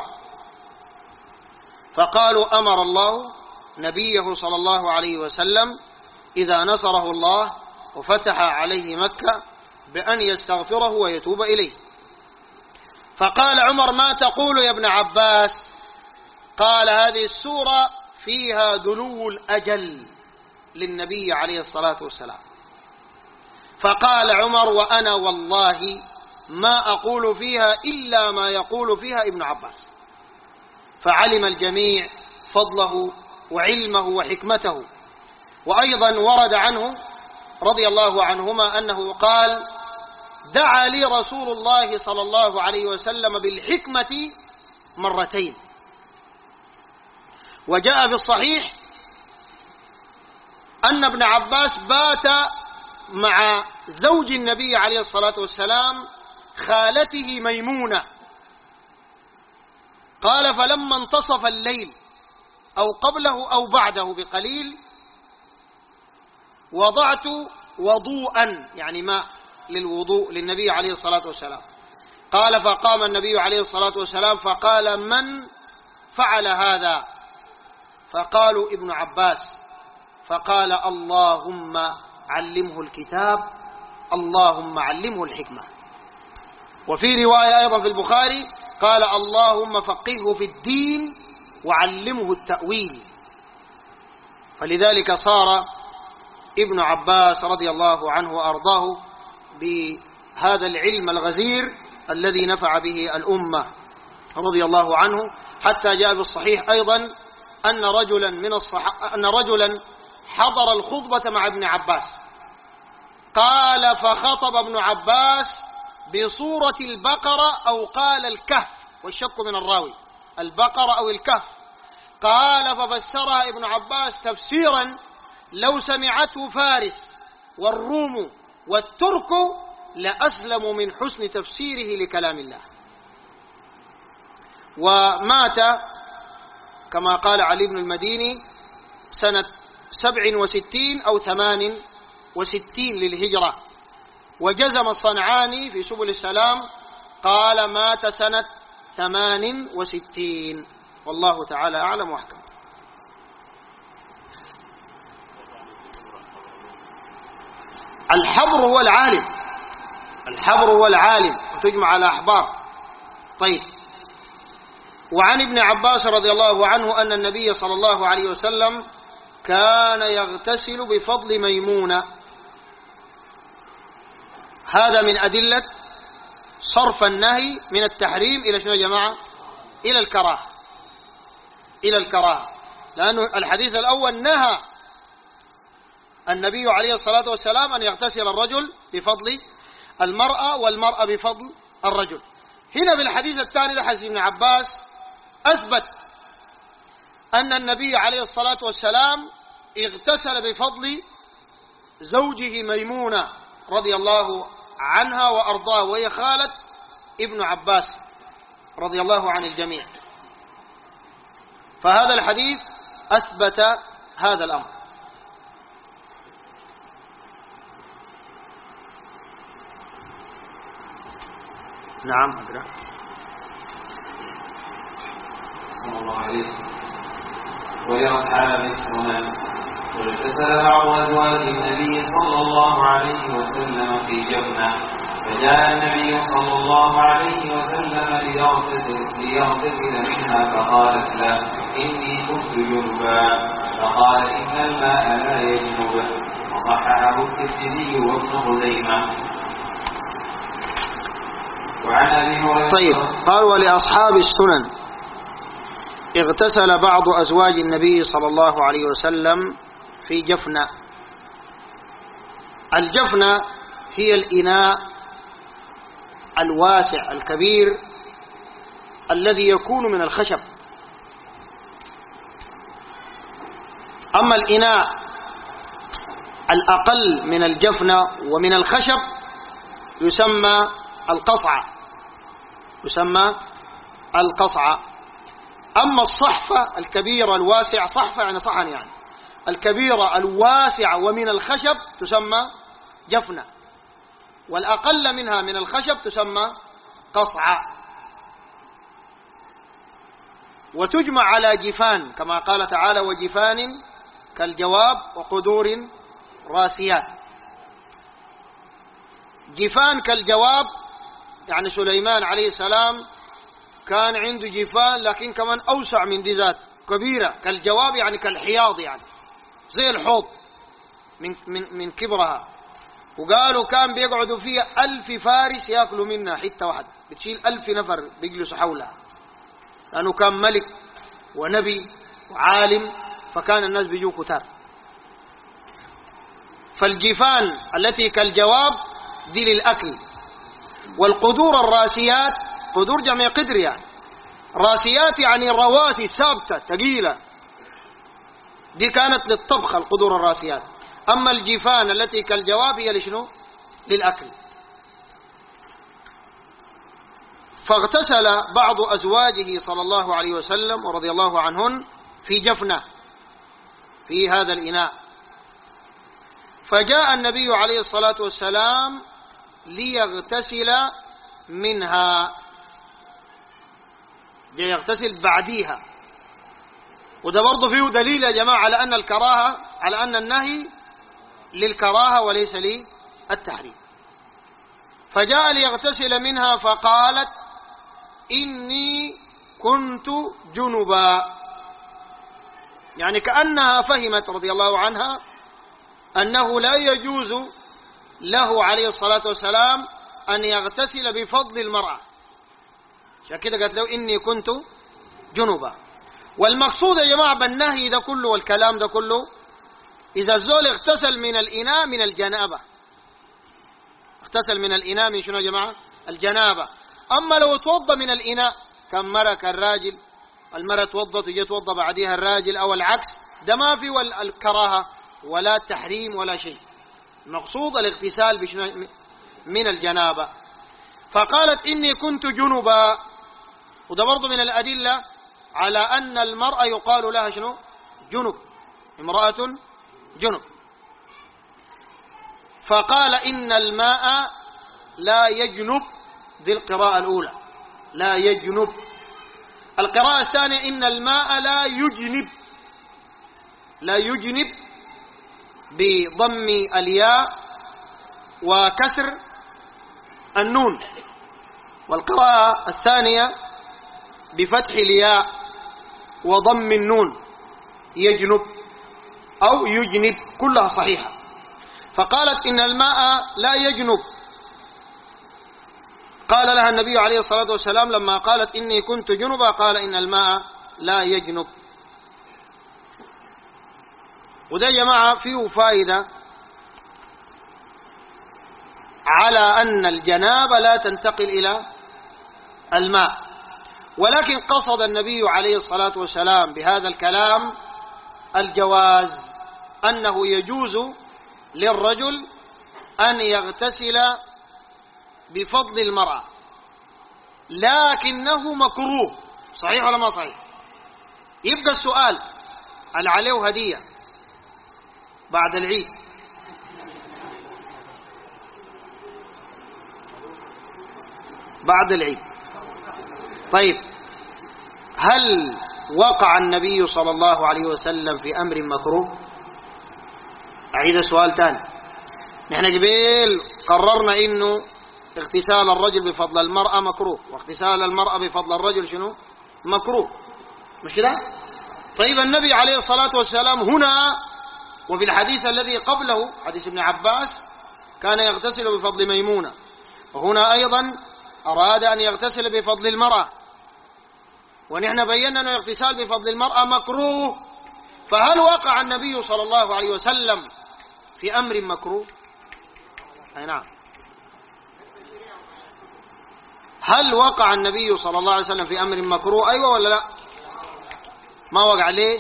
فقالوا: أمر الله نبيه صلى الله عليه وسلم إذا نصره الله وفتح عليه مكة بأن يستغفره ويتوب إليه. فقال عمر: ما تقول يا ابن عباس؟ قال: هذه السورة فيها دنو الأجل للنبي عليه الصلاة والسلام. فقال عمر: وأنا والله ما أقول فيها إلا ما يقول فيها ابن عباس. فعلم الجميع فضله وعلمه وحكمته. وأيضا ورد عنه رضي الله عنهما أنه قال: دعا لي رسول الله صلى الله عليه وسلم بالحكمة مرتين. وجاء في الصحيح أن ابن عباس بات مع زوج النبي عليه الصلاة والسلام خالته ميمونة، قال فلما انتصف الليل أو قبله أو بعده بقليل وضعت وضوءا يعني ماء للوضوء للنبي عليه الصلاة والسلام. قال فقام النبي عليه الصلاة والسلام فقال من فعل هذا؟ فقالوا ابن عباس، فقال اللهم علمه الكتاب اللهم علمه الحكمة. وفي رواية أيضا في البخاري قال اللهم فقهه في الدين وعلمه التأويل. فلذلك صار ابن عباس رضي الله عنه وأرضاه بهذا العلم الغزير الذي نفع به الأمة رضي الله عنه، حتى جاء بالصحيح أيضا أن رجلا من الصح... أن رجلا حضر الخطبة مع ابن عباس، قال فخطب ابن عباس بصورة البقرة أو قال الكهف، والشك من الراوي البقرة أو الكهف، قال ففسرها ابن عباس تفسيرا لو سمعته فارس والروم والترك لأسلموا من حسن تفسيره لكلام الله. ومات كما قال علي بن المديني سنة سبع وستين أو ثمان وستين للهجرة. وجزم الصنعاني في سبل السلام قال مات سنة ثمان وستين، والله تعالى أعلم وأحكم. الحبر هو العالم، الحبر هو العالم وتجمع على أحبار. طيب، وعن ابن عباس رضي الله عنه أن النبي صلى الله عليه وسلم كان يغتسل بفضل ميمونة. هذا من أدلة صرف النهي من التحريم إلى شنو يا جماعة؟ إلى الكراهة، إلى الكراهة، لأن الحديث الأول نهى النبي عليه الصلاة والسلام أن يغتسل الرجل بفضل المرأة والمرأة بفضل الرجل. هنا في الحديث الثاني لحديث ابن عباس أثبت أن النبي عليه الصلاة والسلام اغتسل بفضل زوجه ميمونة رضي الله عنها وأرضاه، وهي خالة ابن عباس رضي الله عن الجميع. فهذا الحديث أثبت هذا الأمر. نعم أقرأ. صلى الله عليه ولأصحاب السنن واغتسل بعض أزواج النبي صلى الله عليه وسلم في جفنة، فجاء النبي صلى الله عليه وسلم ليغتسل, ليغتسل منها فقالت له إني كنت جنبا، فقال إن الماء لا يجنب. وصححه الترمذي وابن خزيمة. طيب، قال ولأصحاب السنن اغتسل بعض أزواج النبي صلى الله عليه وسلم في جفنة. الجفنة هي الإناء الواسع الكبير الذي يكون من الخشب. أما الإناء الأقل من الجفنة ومن الخشب يسمى القصعة، يسمى القصعة. أما الصحفة الكبيرة الواسعة، صحفة يعني صحن يعني، الكبيرة الواسعة ومن الخشب تسمى جفنة، والأقل منها من الخشب تسمى قصعة. وتجمع على جفان كما قال تعالى وجفان كالجواب وقدور راسيات. جفان كالجواب يعني سليمان عليه السلام كان عنده جفان لكن كمان أوسع من دي ذات كبيرة. كالجواب يعني كالحياض يعني زي الحوض من, من, من كبرها. وقالوا كان بيقعدوا فيها ألف فارس يأكلوا منها حتة واحدة، بتشيل ألف نفر بيجلسوا حولها، لأنه كان ملك ونبي وعالم، فكان الناس بيجوا كتار. فالجفان التي كالجواب دي للأكل، والقدور الراسيات، قدور جمع قدر يعني، راسيات يعني رواسي ثابتة ثقيلة، دي كانت للطبخ القدور الراسيات. أما الجيفان التي كالجواب هي لشنو؟ للأكل. فاغتسل بعض أزواجه صلى الله عليه وسلم ورضي الله عنهن في جفنة في هذا الإناء، فجاء النبي عليه الصلاة والسلام ليغتسل منها، جاء يغتسل بعديها. وده برضه فيه دليل يا جماعة على أن الكراهة، على أن النهي للكراهة وليس للتحريم. فجاء ليغتسل منها فقالت إني كنت جنبا، يعني كأنها فهمت رضي الله عنها أنه لا يجوز له عليه الصلاة والسلام أن يغتسل بفضل المرأة، عشان كده قالت له إني كنت جنبا. والمقصود يا جماعة بالنهي ده كله والكلام ده كله إذا الزول اغتسل من الإناء من الجنابة، اغتسل من الإناء من شنو يا جماعة؟ الجنابة. أما لو توضى من الإناء كان مرة كالراجل، المرة توضت وجي توضى بعديها الراجل أو العكس، ده ما في الكراهة ولا تحريم ولا شيء، المقصود الاغتسال بشنو؟ من الجنابة. فقالت إني كنت جنبا، وده برضو من الأدلة على أن المرأة يقال لها شنو؟ جنب، امرأة جنب. فقال إن الماء لا يجنب، دي القراءة الأولى، لا يجنب. القراءة الثانية إن الماء لا يجنب، لا يجنب بضم الياء وكسر النون. والقراءة الثانية بفتح الياء وضم النون، يجنب أو يجنب، كلها صحيحة. فقالت إن الماء لا يجنب. قال لها النبي عليه الصلاة والسلام لما قالت إني كنت جنبا قال إن الماء لا يجنب. وده يا جماعة فيه فائدة على أن الجنابة لا تنتقل إلى الماء، ولكن قصد النبي عليه الصلاة والسلام بهذا الكلام الجواز، أنه يجوز للرجل أن يغتسل بفضل المرأة، لكنه مكروه. صحيح ولا ما صحيح؟ يبقى السؤال هل عليه هدية بعد العيد؟ بعد العيد. طيب، هل وقع النبي صلى الله عليه وسلم في أمر مكروه؟ أعيد السؤال تاني. نحن قبل قررنا إنه اغتسال الرجل بفضل المرأة مكروه، واغتسال المرأة بفضل الرجل شنو؟ مكروه، مش كده؟ طيب النبي عليه الصلاة والسلام هنا وفي الحديث الذي قبله حديث ابن عباس كان يغتسل بفضل ميمونة، وهنا أيضا أراد أن يغتسل بفضل المرأة، ونحن بينا أن الاغتسال بفضل المرأة مكروه. فهل وقع النبي صلى الله عليه وسلم في أمر مكروه؟ أي نعم. هل وقع النبي صلى الله عليه وسلم في أمر مكروه؟ أيوة ولا لا؟ ما وقع ليه؟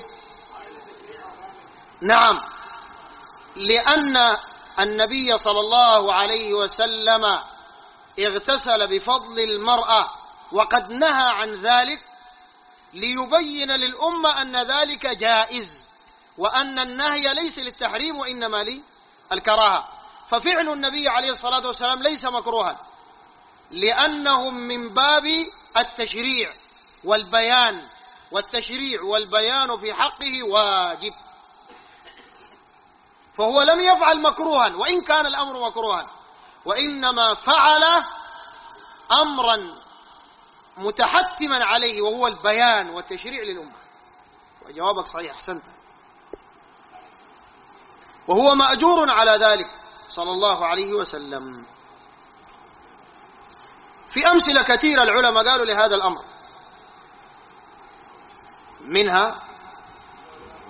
نعم، لأن النبي صلى الله عليه وسلم اغتسل بفضل المرأة وقد نهى عن ذلك ليبين للأمة أن ذلك جائز، وأن النهي ليس للتحريم وإنما للكراهة. ففعل النبي عليه الصلاة والسلام ليس مكروها، لأنهم من باب التشريع والبيان، والتشريع والبيان في حقه واجب، فهو لم يفعل مكروها وإن كان الأمر مكروها، وإنما فعل أمرا متحتما عليه وهو البيان والتشريع للأمة. وجوابك صحيح، أحسنت. وهو مأجور على ذلك صلى الله عليه وسلم. في أمثلة كثيرة العلماء قالوا لهذا الأمر، منها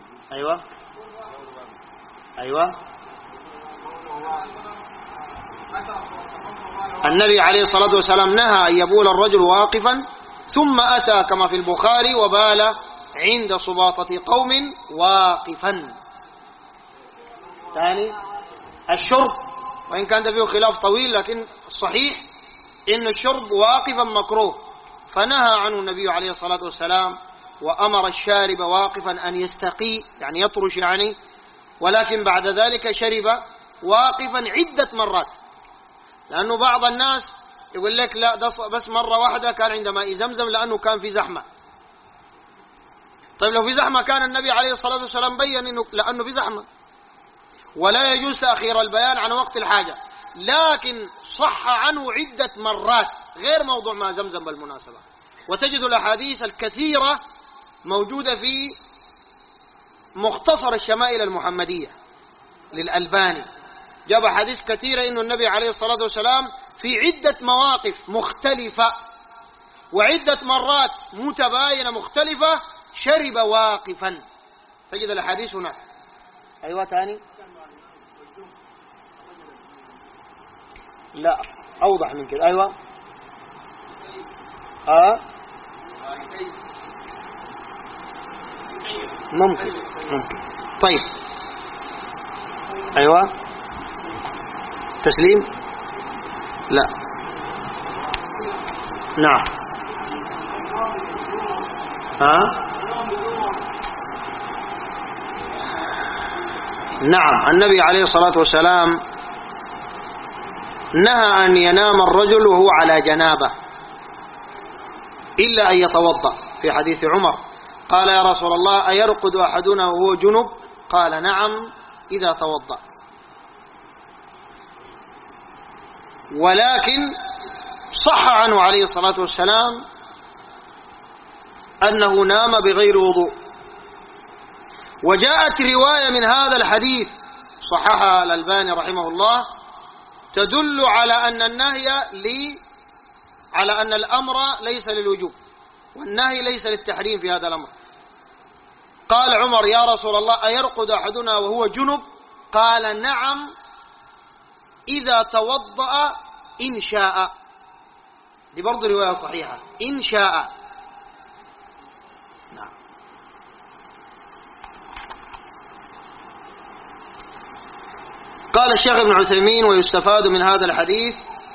أيوة أيوة النبي عليه الصلاة والسلام نهى أن يبول الرجل واقفا، ثم أتى كما في البخاري وبال عند صباطة قوم واقفا. ثاني الشرب، وإن كان فيه خلاف طويل لكن الصحيح إن الشرب واقفا مكروه، فنهى عنه النبي عليه الصلاة والسلام، وأمر الشارب واقفا أن يستقي يعني يطرش يعني، ولكن بعد ذلك شرب واقفا عدة مرات، لأنه بعض الناس يقول لك لا ده بس مرة واحدة كان عند ماء زمزم لأنه كان في زحمة. طيب لو في زحمة كان النبي عليه الصلاة والسلام بيّن إنه لأنه في زحمة، ولا يجوز تأخير البيان عن وقت الحاجة، لكن صح عنه عدة مرات غير موضوع ماء زمزم بالمناسبة. وتجد الأحاديث الكثيرة موجودة في مختصر الشمائل المحمدية للألباني، جاب حديث كثيرة إنه النبي عليه الصلاة والسلام في عدة مواقف مختلفة وعدة مرات متباينة مختلفة شرب واقفا، تجد الأحاديث هناك. أيوة ثاني لا أوضح من كده. أيوة آه ممكن ممكن طيب أيوة تسليم لا نعم ها نعم النبي عليه الصلاة والسلام نهى أن ينام الرجل وهو على جنابه إلا أن يتوضأ، في حديث عمر قال يا رسول الله أيرقد أحدنا وهو جنب؟ قال نعم إذا توضأ. ولكن صح عنه عليه الصلاة والسلام أنه نام بغير وضوء، وجاءت رواية من هذا الحديث صححها الألباني رحمه الله تدل على أن النهي لي على أن الأمر ليس للوجوب والنهي ليس للتحريم في هذا الأمر. قال عمر يا رسول الله أيرقد أحدنا وهو جنب؟ قال نعم إذا توضأ إن شاء. دي برضو رواية صحيحة إن شاء. نعم. قال الشيخ ابن عثيمين ويستفاد من هذا الحديث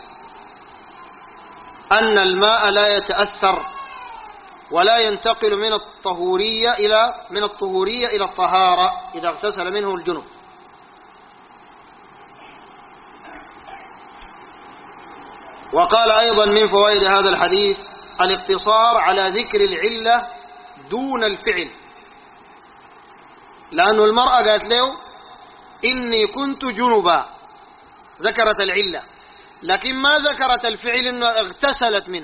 أن الماء لا يتأثر ولا ينتقل من الطهورية إلى من الطهورية إلى الطهارة إذا اغتسل منه الجنب. وقال أيضا من فوائد هذا الحديث الاقتصار على ذكر العلة دون الفعل، لأن المرأة قالت له إني كنت جنبا، ذكرت العلة لكن ما ذكرت الفعل إنه اغتسلت منه،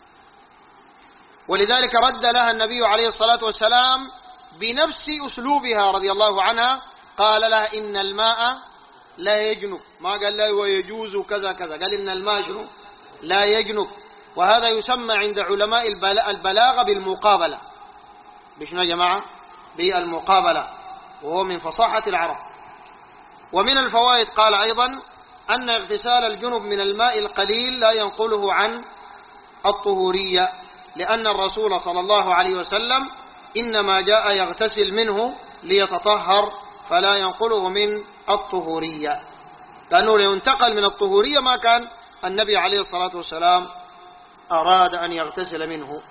ولذلك رد لها النبي عليه الصلاة والسلام بنفس أسلوبها رضي الله عنها، قال لها إن الماء لا يجنب، ما قال لا ويجوز كذا كذا، قال إن الماء شنو لا يجنب. وهذا يسمى عند علماء البلاغة بالمقابلة. بشنو يا جماعة؟ بالمقابلة، وهو من فصاحة العرب. ومن الفوائد قال أيضا أن اغتسال الجنب من الماء القليل لا ينقله عن الطهورية، لأن الرسول صلى الله عليه وسلم إنما جاء يغتسل منه ليتطهر، فلا ينقله من الطهورية، لأنه لو انتقل من الطهورية ما كان النبي عليه الصلاة والسلام أراد أن يغتسل منه.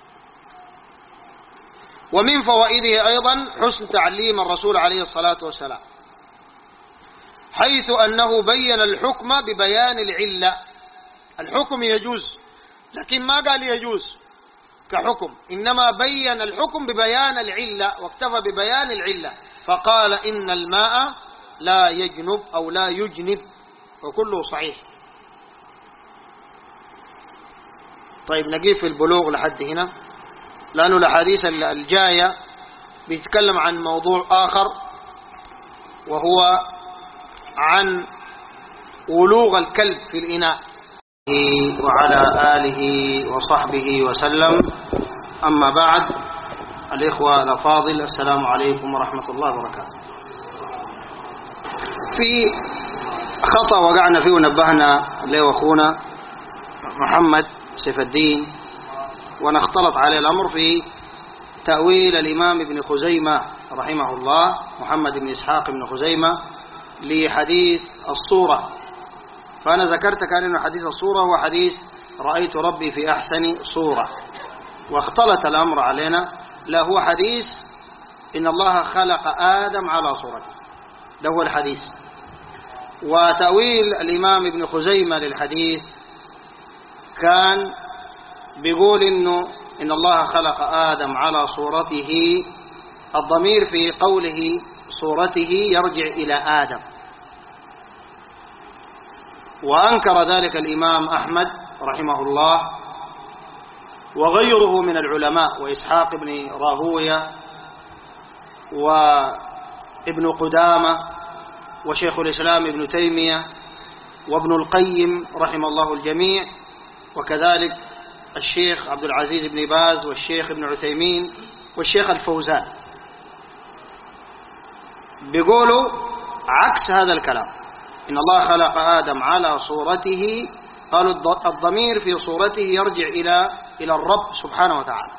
ومن فوائده أيضا حسن تعليم الرسول عليه الصلاة والسلام، حيث أنه بين الحكم ببيان العلة. الحكم يجوز لكن ما قال يجوز كحكم، إنما بين الحكم ببيان العلة واكتفى ببيان العلة، فقال إن الماء لا يجنب أو لا يجنب، وكله صحيح. طيب نقيف في البلوغ لحد هنا، لأنه الأحاديث الجاية بيتكلم عن موضوع آخر، وهو عن ولوغ الكلب في الإناء. وعلى آله وصحبه وسلم. أما بعد، الإخوة الأفاضل، السلام عليكم ورحمة الله وبركاته. في خطأ وقعنا فيه ونبهنا له أخونا محمد سيف الدين، ونختلط عليه الأمر في تأويل الإمام ابن خزيمة رحمه الله محمد بن إسحاق بن خزيمة لحديث الصورة. فأنا ذكرت كان إنه حديث الصورة هو حديث رأيت ربي في أحسن صورة، واختلط الأمر علينا. لا، هو حديث إن الله خلق آدم على صورته، ده هو الحديث. وتأويل الإمام ابن خزيمة للحديث كان بيقول إنه إن الله خلق آدم على صورته، الضمير في قوله صورته يرجع إلى آدم. وأنكر ذلك الإمام أحمد رحمه الله وغيره من العلماء، وإسحاق بن راهوية وابن قدامة وشيخ الإسلام ابن تيمية وابن القيم رحم الله الجميع، وكذلك الشيخ عبد العزيز بن باز والشيخ ابن عثيمين والشيخ الفوزان، بيقولوا عكس هذا الكلام. إن الله خلق آدم على صورته، قالوا الضمير في صورته يرجع إلى إلى الرب سبحانه وتعالى،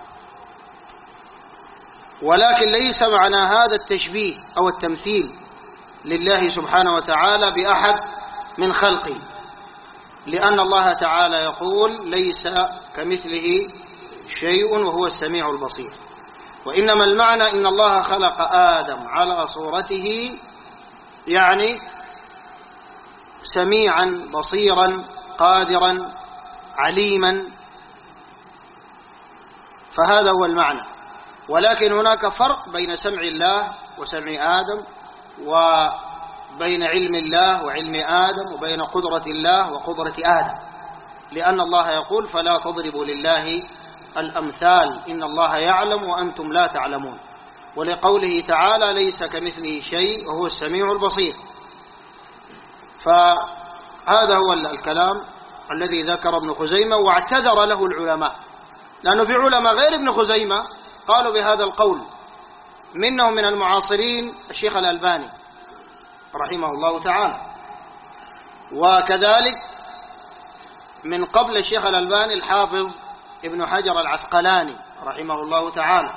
ولكن ليس معنى هذا التشبيه أو التمثيل لله سبحانه وتعالى بأحد من خلقه، لأن الله تعالى يقول ليس كمثله شيء وهو السميع البصير. وإنما المعنى إن الله خلق آدم على صورته، يعني سميعا بصيرا قادرا عليما، فهذا هو المعنى. ولكن هناك فرق بين سمع الله وسمع آدم، وبين علم الله وعلم آدم، وبين قدرة الله وقدرة آدم، لأن الله يقول فلا تضربوا لله الأمثال إن الله يعلم وأنتم لا تعلمون، ولقوله تعالى ليس كمثله شيء وهو السميع البصير. فهذا هو الكلام الذي ذكر ابن خزيمة، واعتذر له العلماء، لأنه في علماء غير ابن خزيمة قالوا بهذا القول، منهم من المعاصرين الشيخ الألباني رحمه الله تعالى، وكذلك من قبل الشيخ الألباني الحافظ ابن حجر العسقلاني رحمه الله تعالى،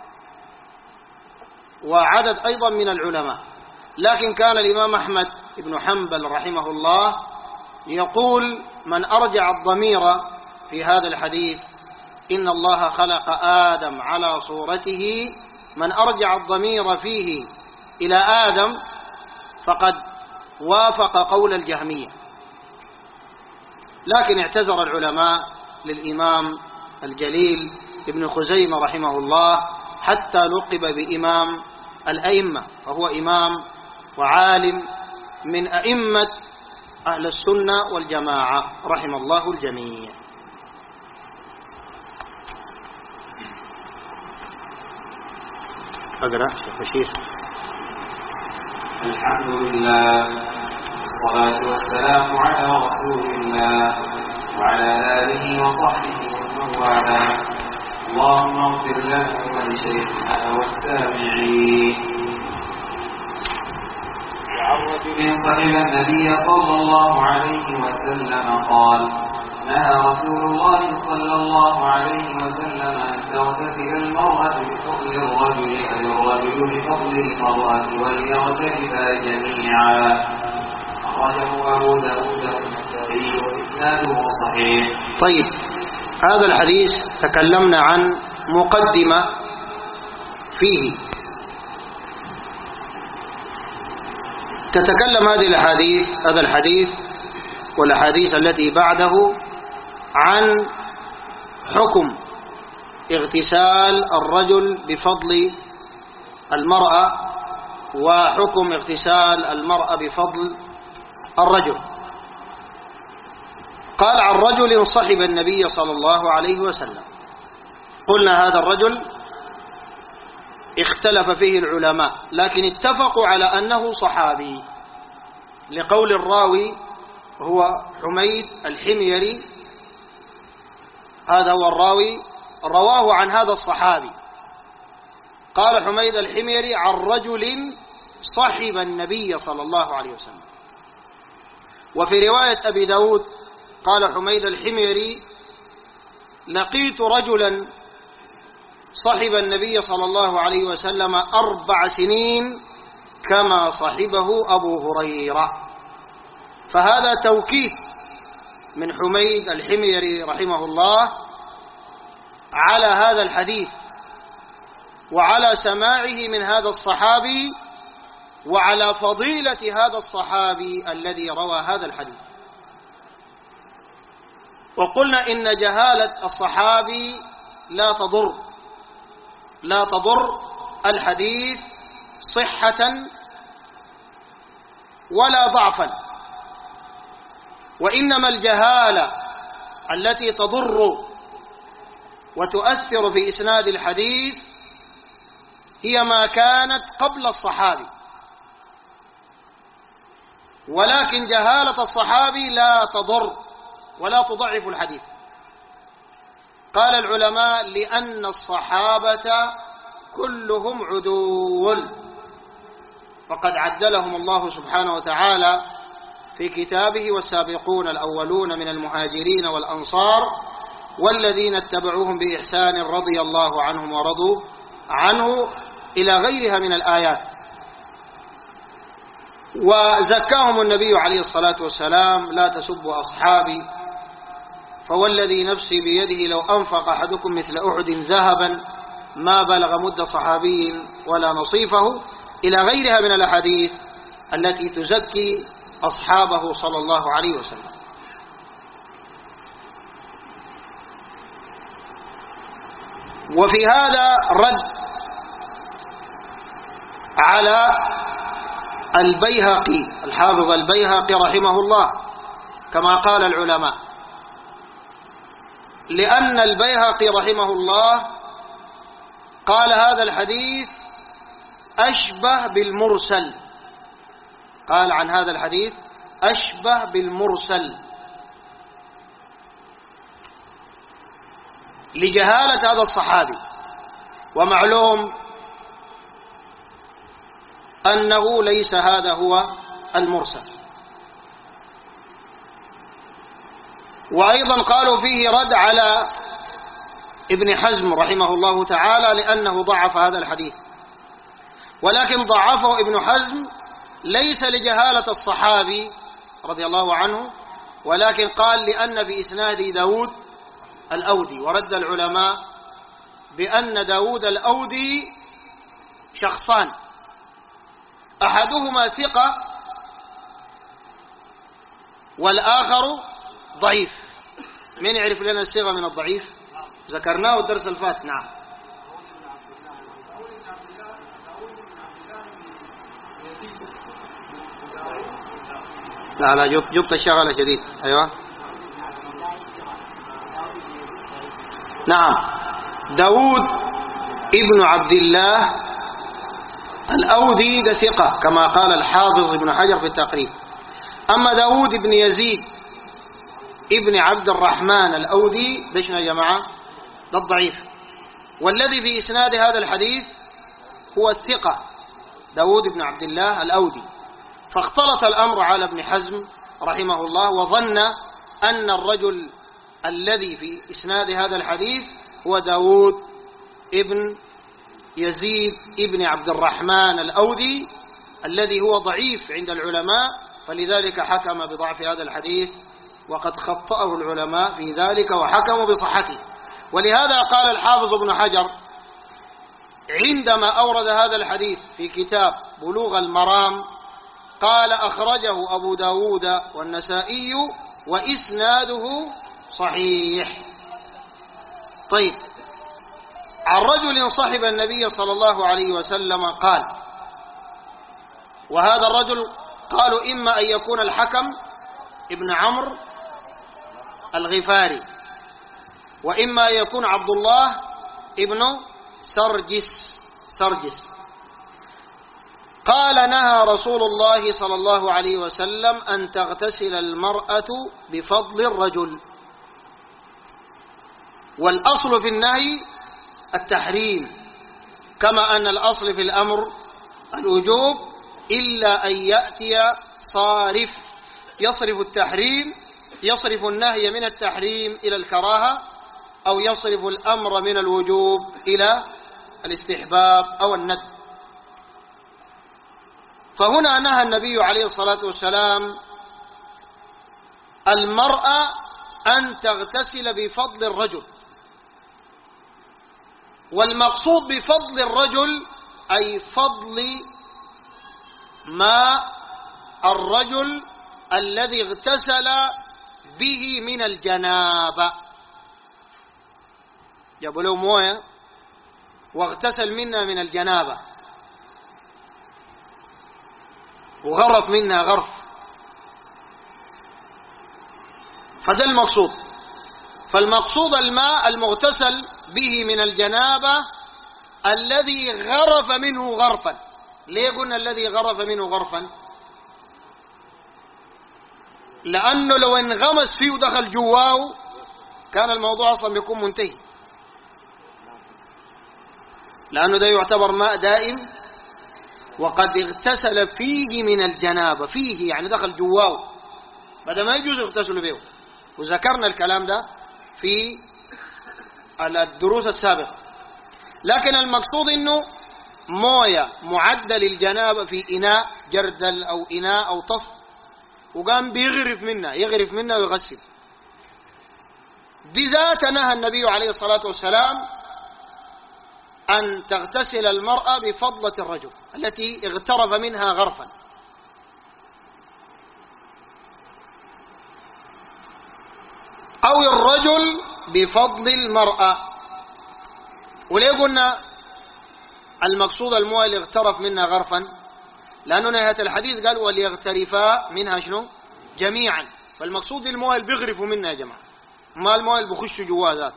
وعدد أيضا من العلماء. لكن كان الإمام أحمد بن حنبل رحمه الله يقول من أرجع الضمير في هذا الحديث إن الله خلق آدم على صورته، من أرجع الضمير فيه إلى آدم فقد وافق قول الجهمية. لكن اعتذر العلماء للإمام الجليل ابن خزيمة رحمه الله حتى لقب بإمام الأئمة، فهو إمام وعالم من أئمة أهل السنة والجماعة رحم الله الجميع. أقرأ شيخ بشير. الحمد لله والصلاة والسلام على رسول الله وعلى آله وصحبه ومن والاه. اللهم اغفر لنا ولشيخنا والسامعين. وعن رجل صحب النبي صلى الله عليه وسلم قال نهى رسول الله صلى الله عليه وسلم أن تغتسل المرأة بفضل الرجل أي الرجل بفضل المرأة وليغترفا جميعا. أخرجه أبو داود والنسائي وإسناده صحيح. طيب، هذا الحديث تكلمنا عن مقدمة فيه، تتكلم هذه الحديث هذا الحديث والأحاديث التي بعده عن حكم اغتسال الرجل بفضل المرأة، وحكم اغتسال المرأة بفضل الرجل. قال عن رجل صحب النبي صلى الله عليه وسلم. قلنا هذا الرجل اختلف فيه العلماء، لكن اتفقوا على أنه صحابي، لقول الراوي هو حميد الحميري، هذا هو الراوي رواه عن هذا الصحابي. قال حميد الحميري عن رجل صحب النبي صلى الله عليه وسلم، وفي رواية أبي داود قال حميد الحميري: لقيت رجلا صحب النبي صلى الله عليه وسلم أربع سنين كما صحبه أبو هريرة. فهذا توكيد من حميد الحميري رحمه الله على هذا الحديث وعلى سماعه من هذا الصحابي وعلى فضيلة هذا الصحابي الذي روى هذا الحديث. وقلنا إن جهالة الصحابي لا تضر لا تضر الحديث صحة ولا ضعفا، وإنما الجهالة التي تضر وتؤثر في إسناد الحديث هي ما كانت قبل الصحابي، ولكن جهالة الصحابي لا تضر ولا تضعف الحديث. قال العلماء: لأن الصحابة كلهم عدول، فقد عدلهم الله سبحانه وتعالى في كتابه: والسابقون الأولون من المهاجرين والأنصار والذين اتبعوهم بإحسان رضي الله عنهم ورضوا عنه إلى غيرها من الآيات. وزكاهم النبي عليه الصلاة والسلام: لا تسبوا أصحابي فوالذي نفسي بيده لو أنفق أحدكم مثل أحد ذهبا ما بلغ مد صحابي ولا نصيفه، إلى غيرها من الأحاديث التي تزكي أصحابه صلى الله عليه وسلم. وفي هذا رد على البيهقي الحافظ البيهقي رحمه الله كما قال العلماء، لأن البيهقي رحمه الله قال هذا الحديث أشبه بالمرسل، قال عن هذا الحديث أشبه بالمرسل لجهالة هذا الصحابي. ومعلوم أنه ليس هذا هو المرسل. وأيضا قالوا فيه رد على ابن حزم رحمه الله تعالى لأنه ضعف هذا الحديث، ولكن ضعفه ابن حزم ليس لجهالة الصحابي رضي الله عنه، ولكن قال لأن في إسناد داود الأودي. ورد العلماء بأن داود الأودي شخصان، أحدهما ثقة والآخر ضعيف. من يعرف لنا الصيغة من الضعيف؟ ذكرناه الدرس الفات. نعم. لا لا جبت, جبت الشغلة جديد. أيوة نعم. داود ابن عبد الله الأودي ده ثقة كما قال الحافظ ابن حجر في التقريب. أما داود ابن يزيد ابن عبد الرحمن الأودي ده شنو يا جماعة؟ ده الضعيف. والذي في إسناد هذا الحديث هو الثقة داود ابن عبد الله الأودي. فاختلط الأمر على ابن حزم رحمه الله وظن أن الرجل الذي في إسناد هذا الحديث هو داود ابن يزيد ابن عبد الرحمن الأودي الذي هو ضعيف عند العلماء، فلذلك حكم بضعف هذا الحديث، وقد خطأه العلماء في ذلك وحكموا بصحته. ولهذا قال الحافظ ابن حجر عندما أورد هذا الحديث في كتاب بلوغ المرام قال أخرجه أبو داود والنسائي وإسناده صحيح. طيب، عن رجل صحب النبي صلى الله عليه وسلم قال، وهذا الرجل قالوا إما أن يكون الحكم ابن عمرو الغفاري، وإما أن يكون عبد الله ابن سرجس سرجس قال نهى رسول الله صلى الله عليه وسلم أن تغتسل المرأة بفضل الرجل. والأصل في النهي التحريم، كما أن الأصل في الأمر الوجوب، إلا أن يأتي صارف يصرف التحريم، يصرف النهي من التحريم إلى الكراهة، أو يصرف الأمر من الوجوب إلى الاستحباب أو الندب. فهنا نهى النبي عليه الصلاة والسلام المرأة أن تغتسل بفضل الرجل، والمقصود بفضل الرجل أي فضل ماء الرجل الذي اغتسل به من الجنابة. جابوا له مويه واغتسل منها من الجنابة وغرف منها غرف، فده المقصود. فالمقصود الماء المغتسل به من الجنابة الذي غرف منه غرفا. ليه قلنا الذي غرف منه غرفا؟ لأنه لو انغمس فيه ودخل جواه كان الموضوع أصلا بيكون منتهي، لأنه ده يعتبر ماء دائم وقد اغتسل فيه من الجنابة. فيه يعني دخل جواه، بدأ ما يجوز يغتسل به، وذكرنا الكلام ده في الدروس السابقة. لكن المقصود انه مويه معدة للجنابة في إناء جردل أو إناء أو طص، وقام بيغرف منها يغرف منها ويغسل، بذات نهى النبي عليه الصلاة والسلام أن تغتسل المرأة بفضلة الرجل التي اغترف منها غرفا. أو الرجل بفضل المرأة. وليه قلنا المقصود المويه اللي اغترف منها غرفا؟ لأنه نهاية الحديث قال وليغترفا منها شنو؟ جميعا. فالمقصود المويه اللي بيغرفوا منها يا جماعة، ما المويه اللي بخشوا جواها ذات.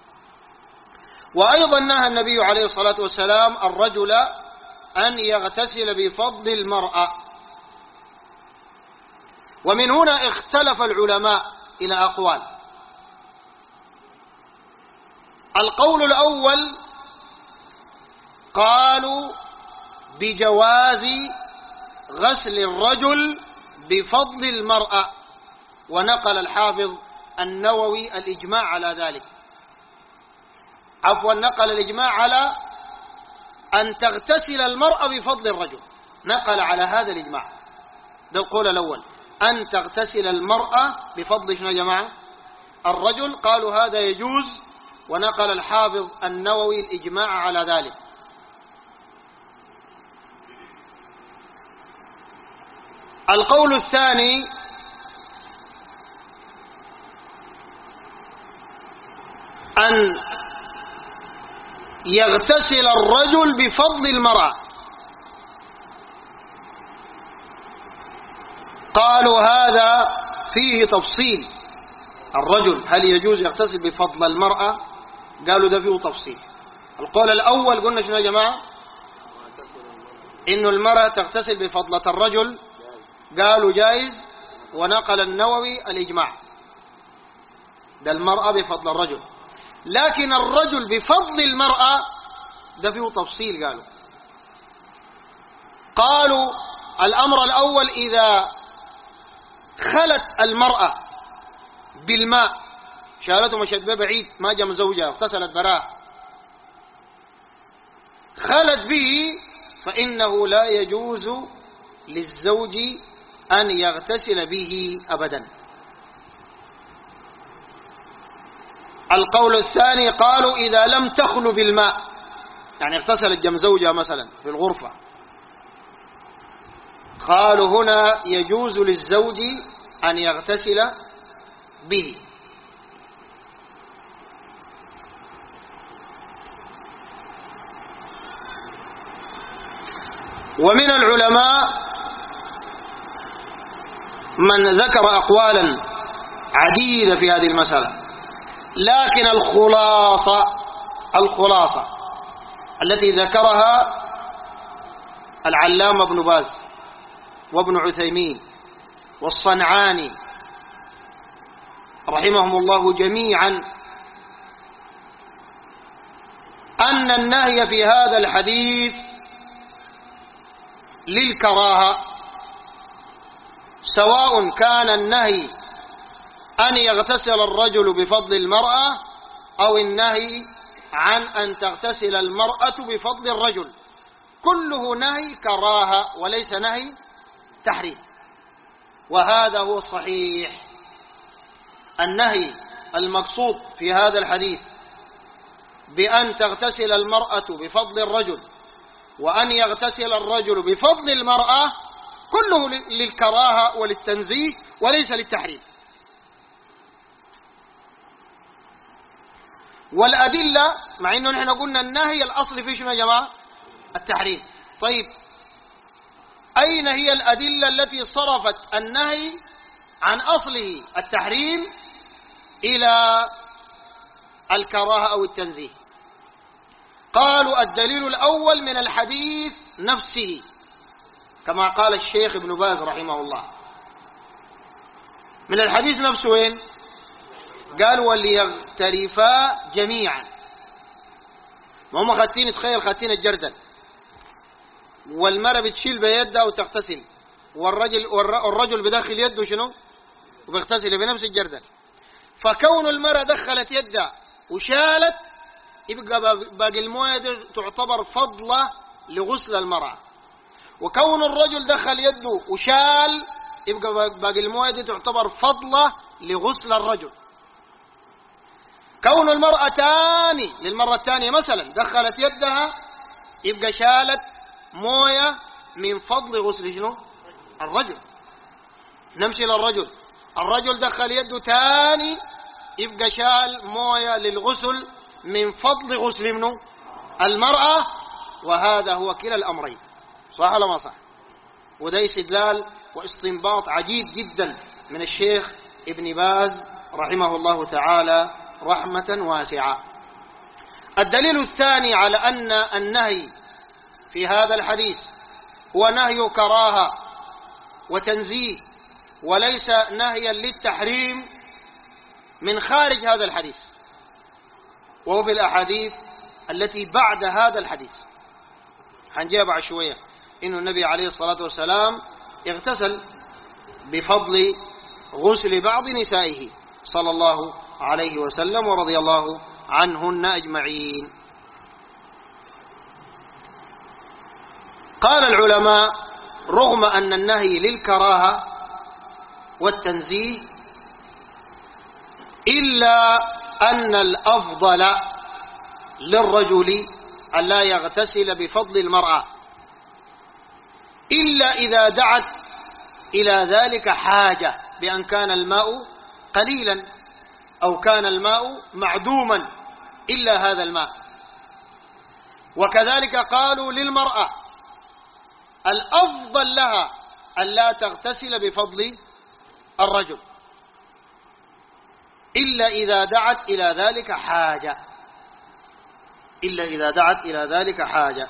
وأيضا نهى النبي عليه الصلاة والسلام الرجل أن يغتسل بفضل المرأة. ومن هنا اختلف العلماء إلى أقوال. القول الأول قالوا بجواز غسل الرجل بفضل المرأة، ونقل الحافظ النووي الإجماع على ذلك. عفوا نقل الإجماع على أن تغتسل المرأة بفضل الرجل، نقل على هذا الإجماع. ده القول الأول، أن تغتسل المرأة بفضل شنو يا جماعة؟ الرجل. قالوا هذا يجوز، ونقل الحافظ النووي الإجماع على ذلك. القول الثاني أن يغتسل الرجل بفضل المرأة. قالوا هذا فيه تفصيل. الرجل هل يجوز يغتسل بفضل المرأة؟ قالوا ده فيه تفصيل. القول الأول قلنا شنو يا جماعة؟ إنه المرأة تغتسل بفضلة الرجل، قالوا جائز، ونقل النووي الإجماع. ده المرأة بفضل الرجل. لكن الرجل بفضل المرأة ده فيه تفصيل. قالوا قالوا الأمر الأول إذا خلت المرأة بالماء، شالته مشت به بعيد، ما جم زوجها اغتسلت براه، خلت به، فإنه لا يجوز للزوج أن يغتسل به أبدا. القول الثاني قالوا إذا لم تخل بالماء، يعني اغتسلت جم زوجها مثلا في الغرفة، قالوا هنا يجوز للزوج أن يغتسل به. ومن العلماء من ذكر أقوالا عديدة في هذه المسألة، لكن الخلاصة الخلاصة التي ذكرها العلامة ابن باز وابن عثيمين والصنعاني رحمهم الله جميعا، أن النهي في هذا الحديث للكراهة سواء كان النهي أن يغتسل الرجل بفضل المرأة أو النهي عن أن تغتسل المرأة بفضل الرجل، كله نهي كراهة وليس نهي تحريم. وهذا هو الصحيح. النهي المقصود في هذا الحديث بأن تغتسل المرأة بفضل الرجل وأن يغتسل الرجل بفضل المرأة كله للكراهة وللتنزيه وليس للتحريم. والأدلة، مع أنه نحن قلنا النهي الأصل في شنو يا جماعة؟ التحريم. طيب أين هي الأدلة التي صرفت النهي عن أصله التحريم إلى الكراهة أو التنزيه؟ قالوا الدليل الأول من الحديث نفسه، كما قال الشيخ ابن باز رحمه الله. من الحديث نفسه وين؟ قال وليغترفا جميعا. ما هم خاتين، تخيل خاتين الجردل، والمرأة بتشيل بيدها وتغتسل، والرجل والرجل بداخل يده شنو؟ وبيغتسل بنفس الجردل. فكون المرأة دخلت يدها وشالت يبقى باقي المويه تعتبر فضلة لغسل المرأة، وكون الرجل دخل يده وشال يبقى باقي المويه تعتبر فضلة لغسل الرجل. كون المرأة تاني للمرة الثانية مثلا دخلت يدها يبقى شالت مويه من فضل غسل شنو؟ الرجل. نمشي للرجل، الرجل دخل يده تاني يبقى شال مويه للغسل من فضل غسل منه المرأة. وهذا هو كلا الأمرين، صح ولا ما صح؟ وده استدلال واستنباط عجيب جدا من الشيخ ابن باز رحمه الله تعالى رحمة واسعة. الدليل الثاني على أن النهي في هذا الحديث هو نهي كراهة وتنزيه وليس نهيا للتحريم من خارج هذا الحديث، وهو في الأحاديث التي بعد هذا الحديث. حنجيب بعد شوية إنه النبي عليه الصلاة والسلام اغتسل بفضل غسل بعض نسائه صلى الله عليه وسلم ورضي الله عنهن أجمعين. قال العلماء رغم أن النهي للكراهة والتنزيه إلا أن الأفضل للرجل أن لا يغتسل بفضل المرأة إلا إذا دعت إلى ذلك حاجة، بأن كان الماء قليلا أو كان الماء معدوما إلا هذا الماء. وكذلك قالوا للمرأة الأفضل لها أن لا تغتسل بفضل الرجل إلا إذا دعت إلى ذلك حاجة، إلا إذا دعت إلى ذلك حاجة.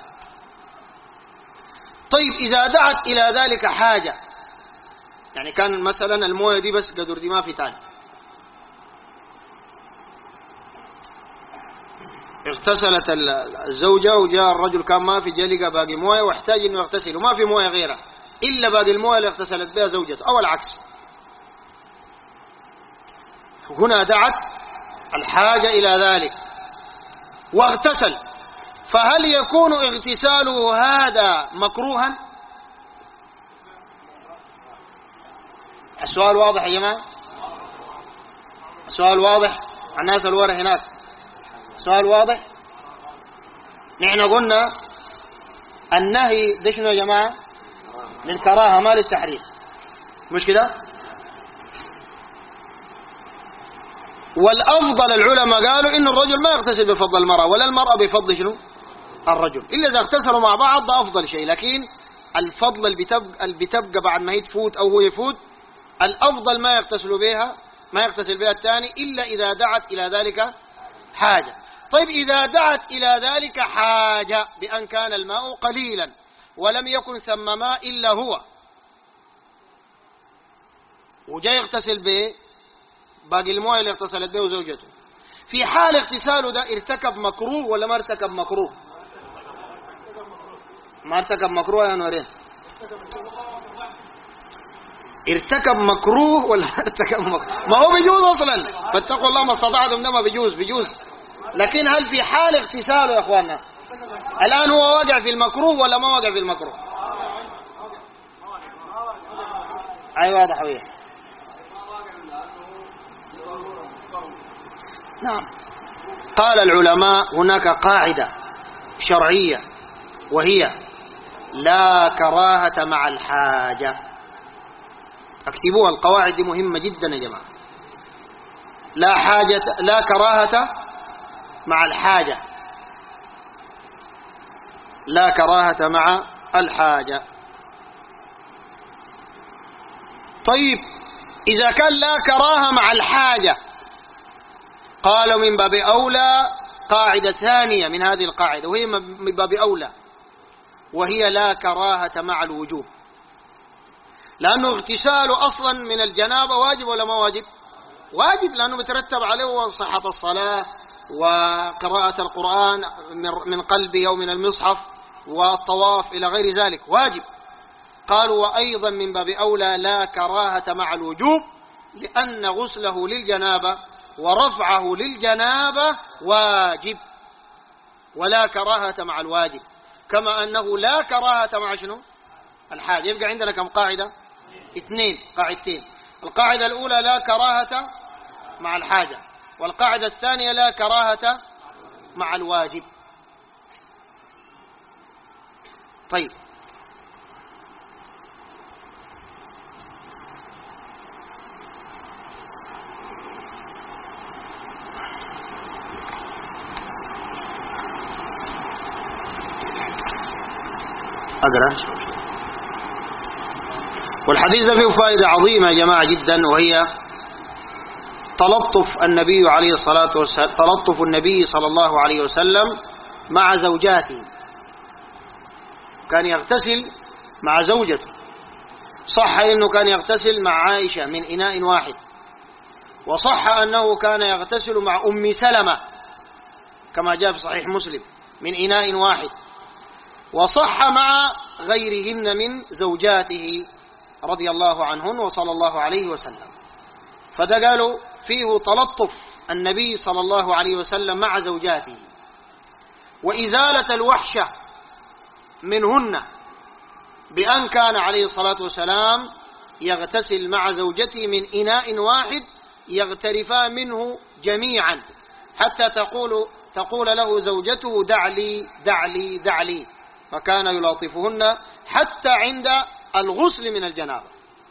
طيب إذا دعت إلى ذلك حاجة، يعني كان مثلا المويه دي بس قدر دي ما في تاني، اغتسلت الزوجة وجاء الرجل كان ما في جلقة باقي مويه واحتاج انه يغتسل وما في مويه غيرها إلا باقي المويه اللي اغتسلت بها زوجته أو العكس، هنا دعت الحاجة إلى ذلك واغتسل، فهل يكون اغتساله هذا مكروها؟ السؤال واضح يا جماعة؟ السؤال واضح؟ الناس الورا هناك سؤال واضح؟ نحن قلنا النهي ده شنو يا جماعة؟ للكراهة ما للتحريم، مش كده؟ والأفضل العلماء قالوا إن الرجل ما يغتسل بفضل المرأة ولا المرأة بفضل شنو؟ الرجل، إلا إذا اغتسلوا مع بعض ده أفضل شيء، لكن الفضل اللي بتبقى, اللي بتبقى بعد ما هي تفوت أو هو يفوت الأفضل ما يغتسل بها ما يغتسل بها الثاني إلا إذا دعت إلى ذلك حاجة. طيب إذا دعت إلى ذلك حاجة بأن كان الماء قليلا ولم يكن ثم ماء إلا هو وجاء يغتسل به باقي المويه اللي اغتسلت به زوجته، في حال اغتساله ده ارتكب مكروه ولا ما ارتكب مكروه؟ ما ارتكب مكروه يا نورين. ارتكب مكروه ولا ارتكب مكروه؟ ما هو بيجوز اصلا، فاتقوا الله ما استطعتم، ده ما بيجوز بيجوز. لكن هل في حال اغتساله يا اخواننا الان هو واقع في المكروه ولا ما واقع في المكروه؟ اي واضح ويه. نعم. قال العلماء هناك قاعدة شرعية وهي لا كراهة مع الحاجة. اكتبوها، القواعد دي مهمة جدا يا جماعة. لا حاجة، لا كراهة مع الحاجة، لا كراهة مع الحاجة. طيب إذا كان لا كراهة مع الحاجة، قالوا من باب أولى قاعدة ثانية من هذه القاعدة، وهي من باب أولى، وهي لا كراهة مع الوجوب. لأنه اغتساله أصلا من الجنابة واجب ولا ما واجب؟ واجب، لأنه بيترتب عليه صحة الصلاة وقراءة القرآن من قلبه أو من المصحف والطواف إلى غير ذلك، واجب. قالوا وأيضا من باب أولى لا كراهة مع الوجوب، لأن غسله للجنابة ورفعه للجنابة واجب، ولا كراهة مع الواجب، كما أنه لا كراهة مع شنو؟ الحاجة. يبقى عندنا كم قاعدة؟ اثنين، قاعدتين. القاعدة الأولى لا كراهة مع الحاجة، والقاعدة الثانية لا كراهة مع الواجب. طيب أقرأ. والحديث فيه فائدة عظيمة يا جماعة جدا، وهي تلطف النبي عليه الصلاة والسلام، تلطف النبي صلى الله عليه وسلم مع زوجاته. كان يغتسل مع زوجته، صح أنه كان يغتسل مع عائشة من إناء واحد، وصح أنه كان يغتسل مع أم سلمة كما جاء في صحيح مسلم من إناء واحد، وصح مع غيرهن من زوجاته رضي الله عنهن وصلى الله عليه وسلم. فده قالوا فيه تلطف النبي صلى الله عليه وسلم مع زوجاته، وإزالة الوحشة منهن، بأن كان عليه الصلاة والسلام يغتسل مع زوجته من إناء واحد يغترفا منه جميعا، حتى تقول تقول له زوجته دع لي دع لي دع لي، فكان يلاطفهن حتى عند الغسل من الجنابة.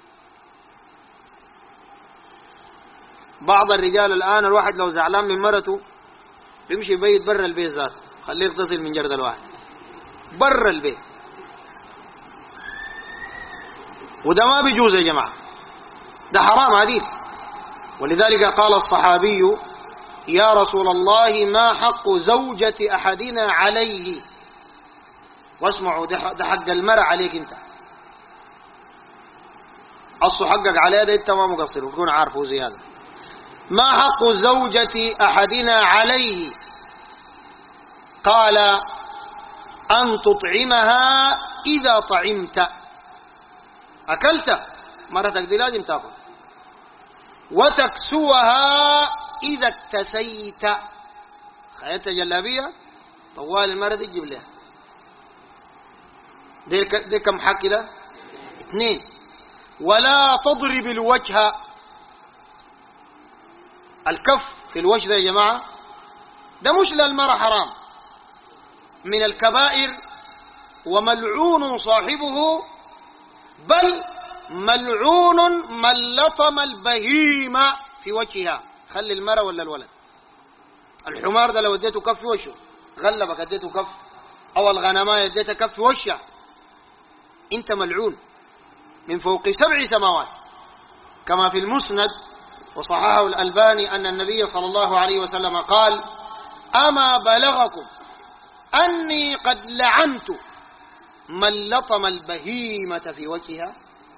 بعض الرجال الآن الواحد لو زعلان من مرته بيمشي بيت برا البيت ذاته، خليه يغتسل من جرد الواحد برا البيت، وده ما بيجوز يا جماعة، ده حرام عديد. ولذلك قال الصحابي يا رسول الله ما حق زوجة أحدنا عليه؟ واسمعوا، ده حق المرأة عليك انت، أصل حقك عليها ده انت ما مقصر وتكون عارفه زيادة. ما حق زوجة أحدنا عليه؟ قال أن تطعمها إذا طعمت، أكلت مرتك دي لازم تأكل، وتكسوها إذا اكتسيت، خيالت جلابية طوال المرة دي تجيب لها. دي, دي كم حق ده؟ اثنين. ولا تضرب الوجه، الكف في الوجه ده يا جماعة ده مش للمرأة حرام، من الكبائر وملعون صاحبه، بل ملعون من لطم البهيمة في وجهها. خلي المرأة ولا الولد، الحمار ده لو اديته كف في وشه غلبك اديته كف، او الغنماء اديته كف في وشه، انت ملعون من فوق سبع سماوات، كما في المسند وصححه الألباني أن النبي صلى الله عليه وسلم قال أما بلغكم أني قد لعنت من لطم البهيمة في وجهها؟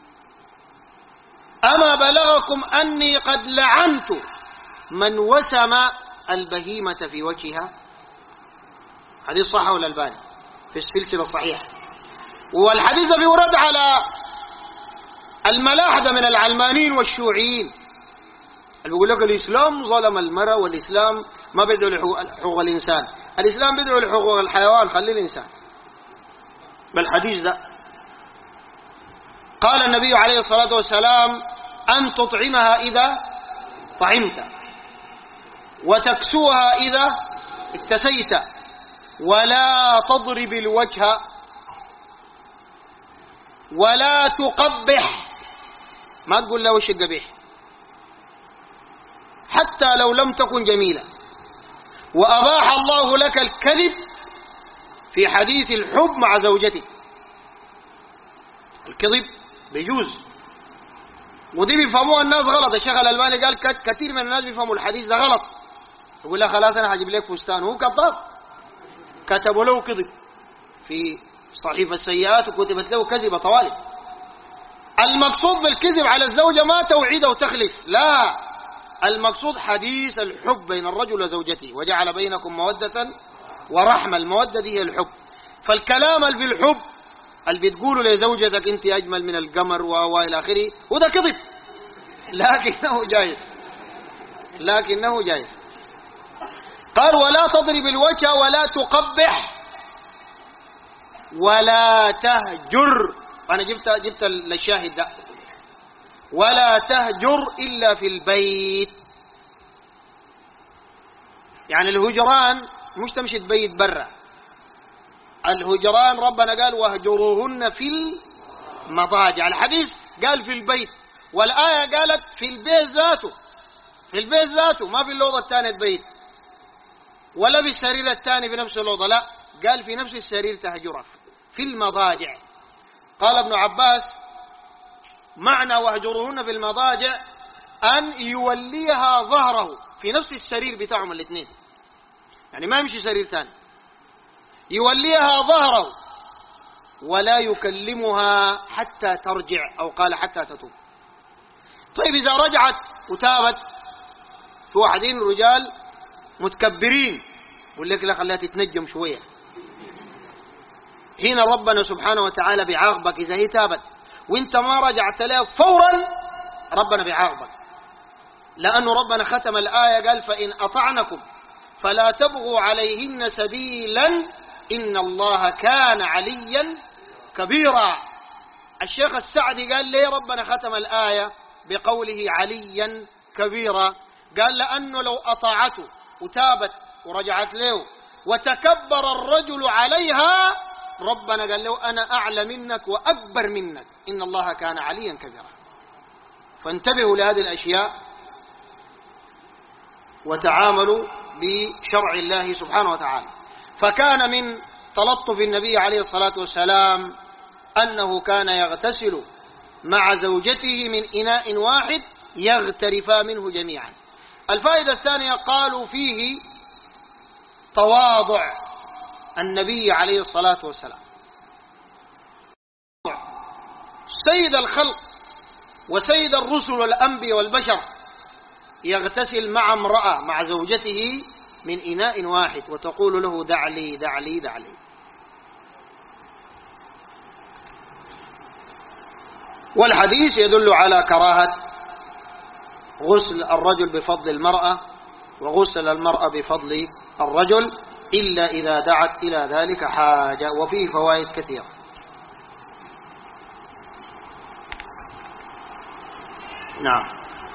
أما بلغكم أني قد لعنت من وسم البهيمة في وجهها؟ حديث صححه الألباني في السلسلة الصحيحة. والحديث في ورد على الملاحدة من العلمانيين والشيوعيين اللي بيقول لك الإسلام ظلم المرأة والإسلام ما بيدعو لحقوق الإنسان. الإسلام بيدعو لحقوق الحيوان، خلي الإنسان. بالحديث ده قال النبي عليه الصلاة والسلام أن تطعمها إذا طعمت وتكسوها إذا اكتسيت ولا تضرب الوجه ولا تقبح، ما تقول له وش القبيح حتى لو لم تكن جميلة. وأباح الله لك الكذب في حديث الحب مع زوجتك. الكذب بيجوز، ودي بيفهموها الناس غلط. الشيخ الألباني قال كثير من الناس بيفهموا الحديث ده غلط، يقول لها خلاص أنا هجيب لك فستان، هو كذاب. كتبوا له كذب في صحيفة السيئات وكتبت له كذبة طوالي. المقصود بالكذب على الزوجة ما توعيد وتخلف، لا، المقصود حديث الحب بين الرجل وزوجته وجعل بينكم مودة ورحمة. المودة دي هي الحب. فالكلام اللي بالحب اللي بتقوله لزوجتك انت اجمل من القمر والى اخره، وده كذب، لكنه جائز، لكنه جائز. قال ولا تضرب الوجه ولا تقبح ولا تهجر. انا جبت جبت الشاهد ده، ولا تهجر الا في البيت. يعني الهجران مش تمشي تبيت برا، الهجران ربنا قال واهجروهن في المضاجع. الحديث قال في البيت، والآية قالت في البيت ذاته، في البيت ذاته، ما في اللوضة الثانية تبيت ولا في السرير الثاني في نفس اللوضة، لا، قال في نفس السرير تهجرها في المضاجع. قال ابن عباس معنى واهجروهن في المضاجع أن يوليها ظهره في نفس السرير بتاعهم الاثنين، يعني ما يمشي سرير ثاني، يوليها ظهره ولا يكلمها حتى ترجع، أو قال حتى تتوب. طيب إذا رجعت وتابت، في واحدين رجال متكبرين يقول لك لا خليها تتنجم شوية، هنا ربنا سبحانه وتعالى بيعاقبك إذا هي تابت وانت ما رجعت لها فورا، ربنا بيعاقبك، لأنه ربنا ختم الآية قال فإن أطعنكم فلا تبغوا عليهن سبيلا إن الله كان عليا كبيرا. الشيخ السعدي قال ليه ربنا ختم الآية بقوله عليا كبيرا؟ قال لأنه لو أطاعته وتابت ورجعت له وتكبر الرجل عليها، ربنا قال له أنا أعلى منك وأكبر منك، إن الله كان عليا كبيرا. فانتبهوا لهذه الأشياء وتعاملوا بشرع الله سبحانه وتعالى. فكان من تلطف النبي عليه الصلاة والسلام أنه كان يغتسل مع زوجته من إناء واحد يغترفا منه جميعا. الفائدة الثانية قالوا فيه تواضع النبي عليه الصلاة والسلام، سيد الخلق وسيد الرسل والأنبياء والبشر يغتسل مع امرأة مع زوجته من إناء واحد وتقول له دع لي دع لي دع لي. والحديث يدل على كراهة غسل الرجل بفضل المرأة وغسل المرأة بفضل الرجل إلا إذا دعت إلى ذلك حاجة، وفيه فوائد كثيرة. نعم.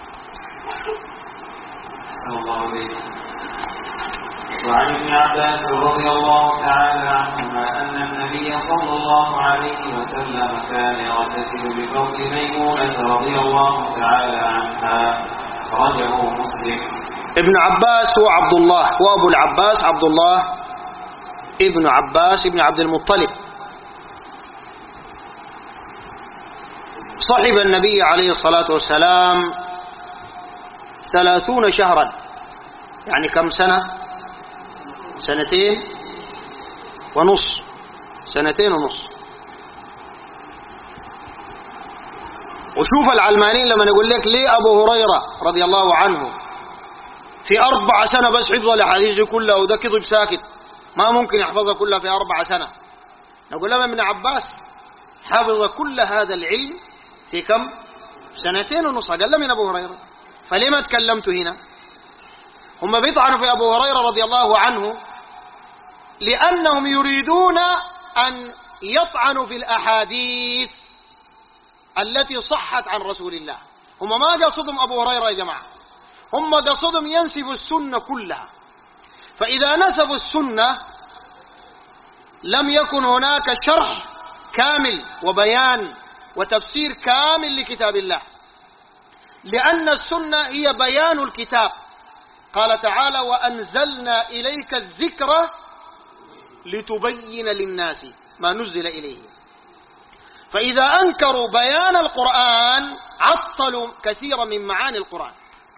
صلى الله عليه وسلم. وعن ابن عباس رضي الله تعالى عنهما أن النبي صلى الله عليه وسلم كان يغتسل بفضل ميمونة رضي الله تعالى عنها، أخرجه مسلم. ابن عباس هو عبد الله، وأبو العباس عبد الله ابن عباس ابن عبد المطلب، صحب النبي عليه الصلاة والسلام ثلاثون شهرا، يعني كم سنة؟ سنتين ونص، سنتين ونص. وشوف العلمانيين لما نقول لك ليه أبو هريرة رضي الله عنه في أربع سنة بس حفظ الأحاديث كلها، وده كذب ساكت ما ممكن يحفظها كلها في أربع سنة. نقول لما ابن عباس حفظ كل هذا العلم في كم؟ سنتين ونص، أقل من أبو هريرة. فلما تكلمت هنا؟ هم بيطعنوا في أبو هريرة رضي الله عنه لأنهم يريدون أن يطعنوا في الأحاديث التي صحت عن رسول الله. هم ما قصدهم أبو هريرة يا جماعة، هم قصدهم ينسبوا السنة كلها. فإذا نسبوا السنة لم يكن هناك شرح كامل وبيان وتفسير كامل لكتاب الله، لأن السنة هي بيان الكتاب. قال تعالى: وأنزلنا إليك الذكر لتبين للناس ما نزل إليه. فإذا أنكروا بيان القرآن عطلوا كثيرا من معاني القرآن.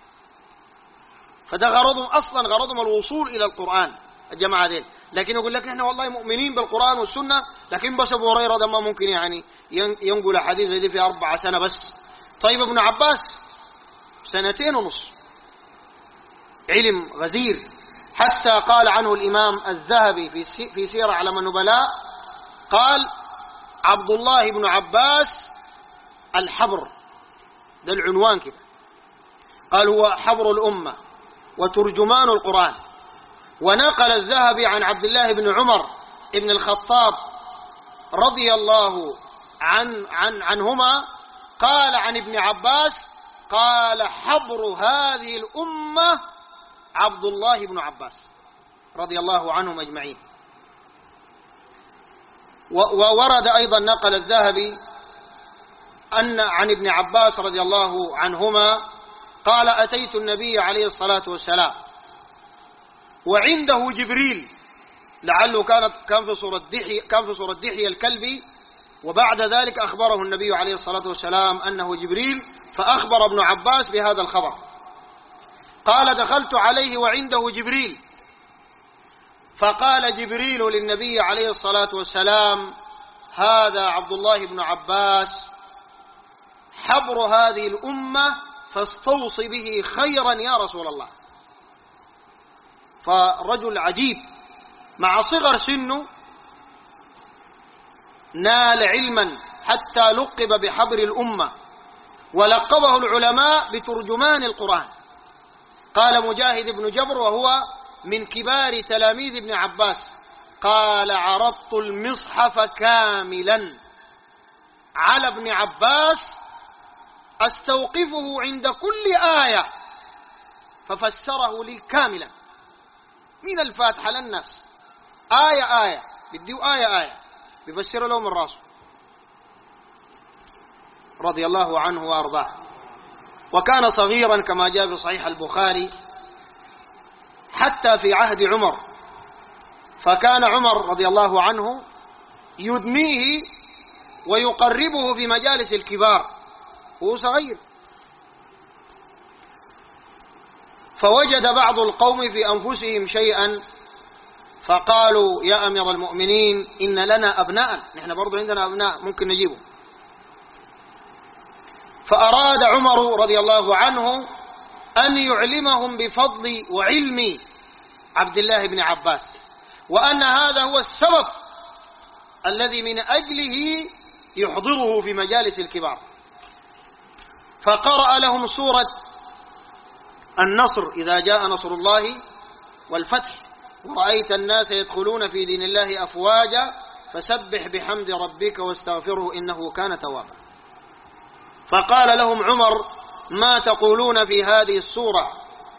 فده غرضهم أصلا، غرضهم الوصول إلى القرآن الجماعة دي. لكن يقول لك نحن والله مؤمنين بالقرآن والسنة، لكن بس أبو هريرة ده ما ممكن يعني ينقل حديث زي دي في أربع سنة بس. طيب ابن عباس سنتين ونص، علم غزير، حتى قال عنه الإمام الذهبي في سير أعلام النبلاء، قال: عبد الله بن عباس الحبر، ده العنوان كده. قال: هو حبر الأمة وترجمان القرآن. ونقل الذهبي عن عبد الله بن عمر بن الخطاب رضي الله عن عن عنهما قال عن ابن عباس، قال: حبر هذه الأمة عبد الله بن عباس رضي الله عنهم أجمعين. وورد أيضا نقل الذهبي أن عن ابن عباس رضي الله عنهما قال: أتيت النبي عليه الصلاة والسلام وعنده جبريل، لعله كانت كان في صورة دحية كان في صورة دحية الكلبي. وبعد ذلك أخبره النبي عليه الصلاة والسلام أنه جبريل، فأخبر ابن عباس بهذا الخبر. قال: دخلت عليه وعنده جبريل، فقال جبريل للنبي عليه الصلاة والسلام: هذا عبد الله بن عباس حبر هذه الأمة، فاستوص به خيرا يا رسول الله. فرجل عجيب مع صغر سنه نال علما حتى لقب بحبر الأمة، ولقبه العلماء بترجمان القرآن. قال مجاهد بن جبر وهو من كبار تلاميذ ابن عباس، قال: عرضت المصحف كاملا على ابن عباس أستوقفه عند كل آية ففسره لي كاملا من الفاتحة للناس، آية آية بديه آية آية بيفسر له من راسه رضي الله عنه وأرضاه. وكان صغيرا كما جاء في صحيح البخاري حتى في عهد عمر، فكان عمر رضي الله عنه يدنيه ويقربه في مجالس الكبار وهو صغير. فوجد بعض القوم في أنفسهم شيئا فقالوا: يا أمير المؤمنين إن لنا أبناء، نحن برضو عندنا أبناء ممكن نجيبه. فأراد عمر رضي الله عنه أن يعلمهم بفضل وعلم عبد الله بن عباس، وأن هذا هو السبب الذي من أجله يحضره في مجالس الكبار. فقرأ لهم سورة النصر: إذا جاء نصر الله والفتح ورأيت الناس يدخلون في دين الله أفواجا فسبح بحمد ربك واستغفره إنه كان توابا. فقال لهم عمر: ما تقولون في هذه السورة؟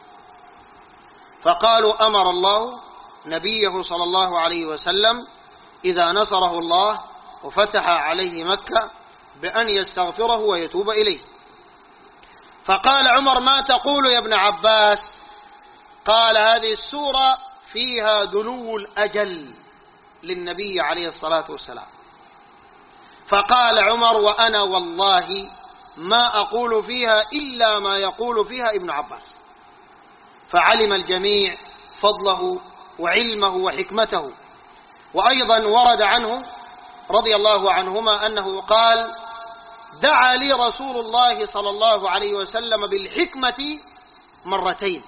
فقالوا: أمر الله نبيه صلى الله عليه وسلم إذا نصره الله وفتح عليه مكة بأن يستغفره ويتوب إليه. فقال عمر: ما تقول يا ابن عباس؟ قال: هذه السورة فيها دنو الأجل للنبي عليه الصلاة والسلام. فقال عمر: وأنا والله ما أقول فيها إلا ما يقول فيها ابن عباس. فعلم الجميع فضله وعلمه وحكمته. وأيضا ورد عنه رضي الله عنهما أنه قال: دعا لي رسول الله صلى الله عليه وسلم بالحكمة مرتين.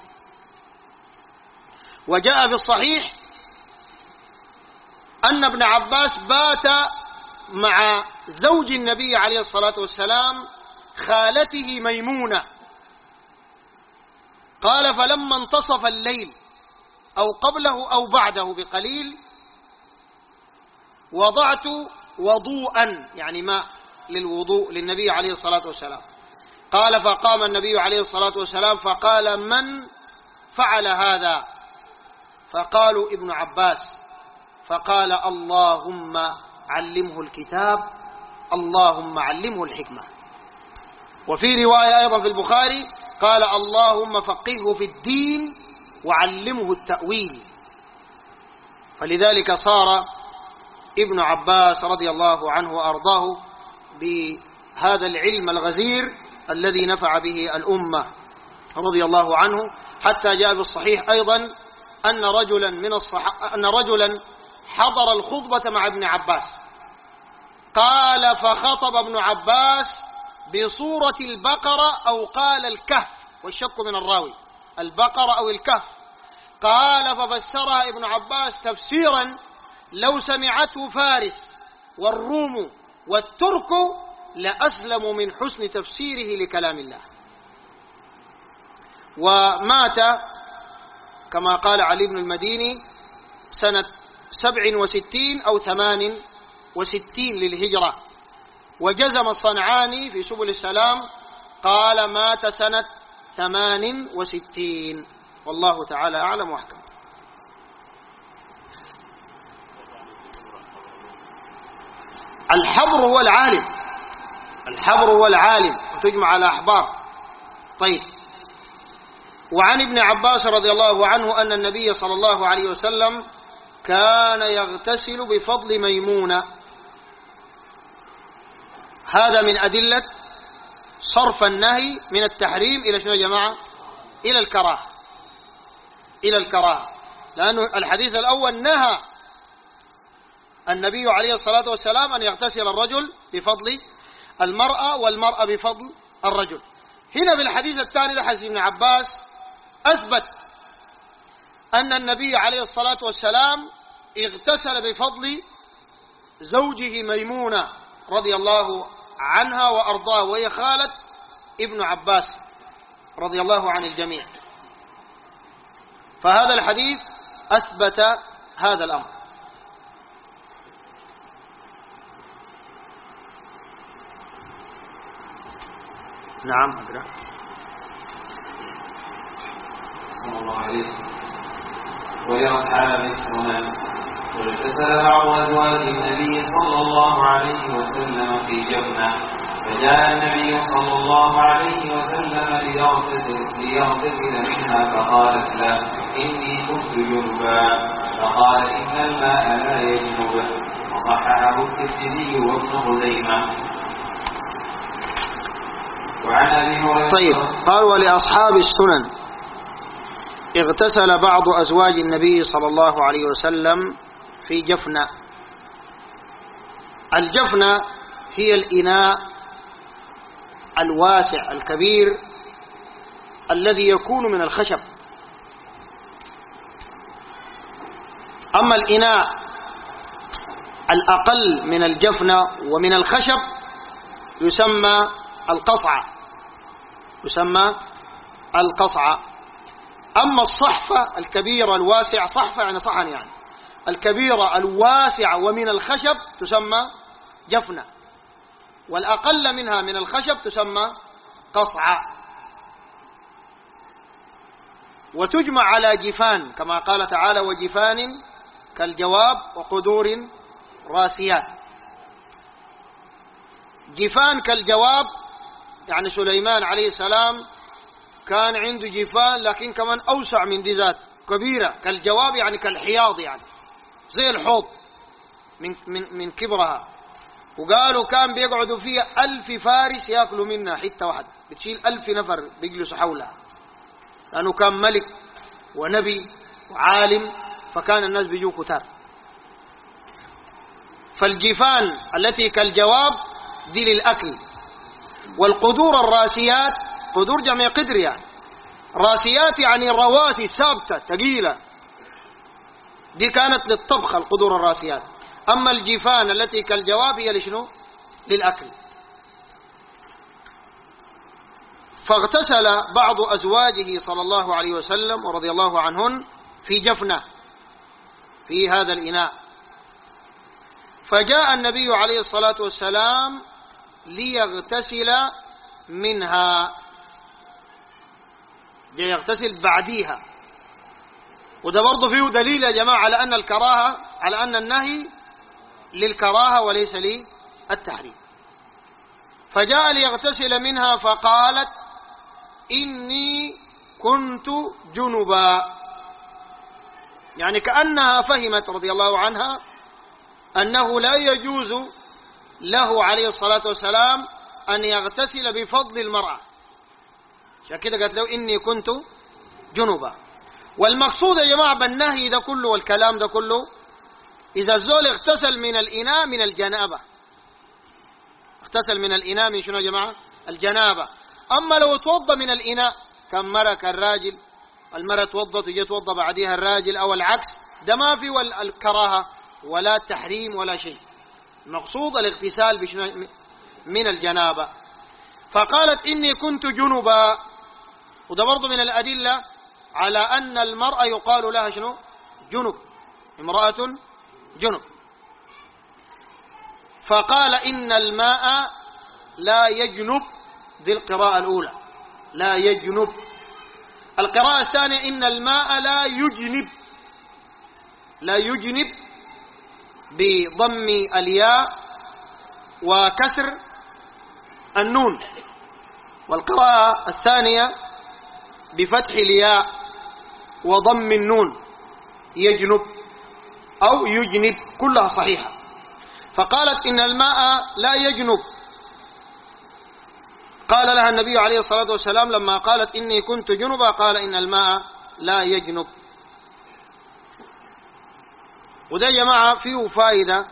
وجاء في الصحيح أن ابن عباس بات مع زوج النبي عليه الصلاة والسلام خالته ميمونة. قال فلما انتصف الليل أو قبله أو بعده بقليل وضعت وضوءا يعني ماء للوضوء للنبي عليه الصلاة والسلام. قال فقام النبي عليه الصلاة والسلام فقال من فعل هذا؟ فقالوا ابن عباس. فقال اللهم علمه الكتاب اللهم علمه الحكمة. وفي رواية أيضا في البخاري قال اللهم فقهه في الدين وعلمه التأويل. فلذلك صار ابن عباس رضي الله عنه وأرضاه بهذا العلم الغزير الذي نفع به الأمة رضي الله عنه، حتى جاء بالصحيح أيضا أن رجلا من الصح... أن رجلا حضر الخطبة مع ابن عباس. قال فخطب ابن عباس بصورة البقرة أو قال الكهف، والشك من الراوي البقرة أو الكهف. قال ففسرها ابن عباس تفسيرا لو سمعته فارس والروم والترك لأسلموا من حسن تفسيره لكلام الله. ومات كما قال علي بن المديني سنة سبع وستين أو ثمان وستين للهجرة. وجزم الصنعاني في سبل السلام قال مات سنة ثمان وستين، والله تعالى أعلم وأحكم. الحبر هو العالم، الحبر هو العالم وتجمع على أحبار. طيب، وعن ابن عباس رضي الله عنه أن النبي صلى الله عليه وسلم كان يغتسل بفضل ميمونة. هذا من أدلة صرف النهي من التحريم إلى شنو يا جماعة؟ إلى الكراهة، إلى الكراهة، لأن الحديث الأول نهى النبي عليه الصلاة والسلام أن يغتسل الرجل بفضل المرأة والمرأة بفضل الرجل. هنا في الحديث الثاني لحديث ابن عباس أثبت أن النبي عليه الصلاة والسلام اغتسل بفضل زوجه ميمونة رضي الله عنها وأرضاه، وهي خالة ابن عباس رضي الله عن الجميع. فهذا الحديث أثبت هذا الأمر. نعم أقرأ. صلى الله عليه ولأصحاب السنن واغتسل بعض أزواج النبي صلى الله عليه وسلم في جفنة، فجاء النبي صلى الله عليه وسلم ليغتسل, ليغتسل منها فقالت لا إني كنت جنبا، فقال إن الماء لا يجنب. وصححه الترمذي وابن خزيمة. طيب، قال ولأصحاب السنن اغتسل بعض أزواج النبي صلى الله عليه وسلم في جفنة. الجفنة هي الإناء الواسع الكبير الذي يكون من الخشب. أما الإناء الأقل من الجفنة ومن الخشب يسمى القصعة، يسمى القصعة. أما الصحفة الكبيرة الواسعة، صحفة يعني صحن يعني، الكبيرة الواسعة ومن الخشب تسمى جفنة، والأقل منها من الخشب تسمى قصعة. وتجمع على جفان كما قال تعالى وجفان كالجواب وقدور راسيات. جفان كالجواب يعني سليمان عليه السلام كان عنده جفان لكن كمان أوسع من دي ذات كبيرة. كالجواب يعني كالحياض يعني زي الحوض من, من, من كبرها. وقالوا كان بيقعدوا فيها ألف فارس يأكلوا منها حتة واحدة، بتشيل ألف نفر بيجلسوا حولها، لأنه كان ملك ونبي وعالم، فكان الناس بيجوا كتار. فالجفان التي كالجواب دي للأكل. والقدور الراسيات، قدور جمع قدر يعني، راسيات يعني رواسي ثابتة ثقيلة، دي كانت للطبخ القدور الراسيات. أما الجفان التي كالجواب هي لشنو؟ للأكل. فاغتسل بعض أزواجه صلى الله عليه وسلم ورضي الله عنهن في جفنة في هذا الإناء، فجاء النبي عليه الصلاة والسلام ليغتسل منها، جاء يغتسل بعديها. وده برضه فيه دليل يا جماعة على أن الكراهة، على أن النهي للكراهة وليس للتحريم. فجاء ليغتسل منها فقالت إني كنت جنبا، يعني كأنها فهمت رضي الله عنها أنه لا يجوز له عليه الصلاة والسلام أن يغتسل بفضل المرأة، عشان كده قالت له إني كنت جنبا. والمقصود يا جماعة بالنهي ده كله والكلام ده كله إذا الزول اغتسل من الإناء من الجنابة، اغتسل من الإناء من شنو يا جماعة؟ الجنابة. أما لو توضى من الإناء كم مرة كالراجل، المرأة توضت وجي توضى بعدها الراجل أو العكس، ده ما في الكراهة ولا التحريم ولا شيء. المقصود الاغتسال بشنو؟ من الجنابة. فقالت إني كنت جنبا، وده برضو من الأدلة على أن المرأة يقال لها شنو؟ جنب، امرأة جنب. فقال إن الماء لا يجنب، دي القراءة الأولى، لا يجنب. القراءة الثانية إن الماء لا يجنب، لا يجنب بضم الياء وكسر النون. والقراءة الثانية بفتح الياء وضم النون، يجنب أو يجنب، كلها صحيحة. فقالت إن الماء لا يجنب. قال لها النبي عليه الصلاة والسلام لما قالت إني كنت جنبا قال إن الماء لا يجنب. وده يا جماعة فيه فائدة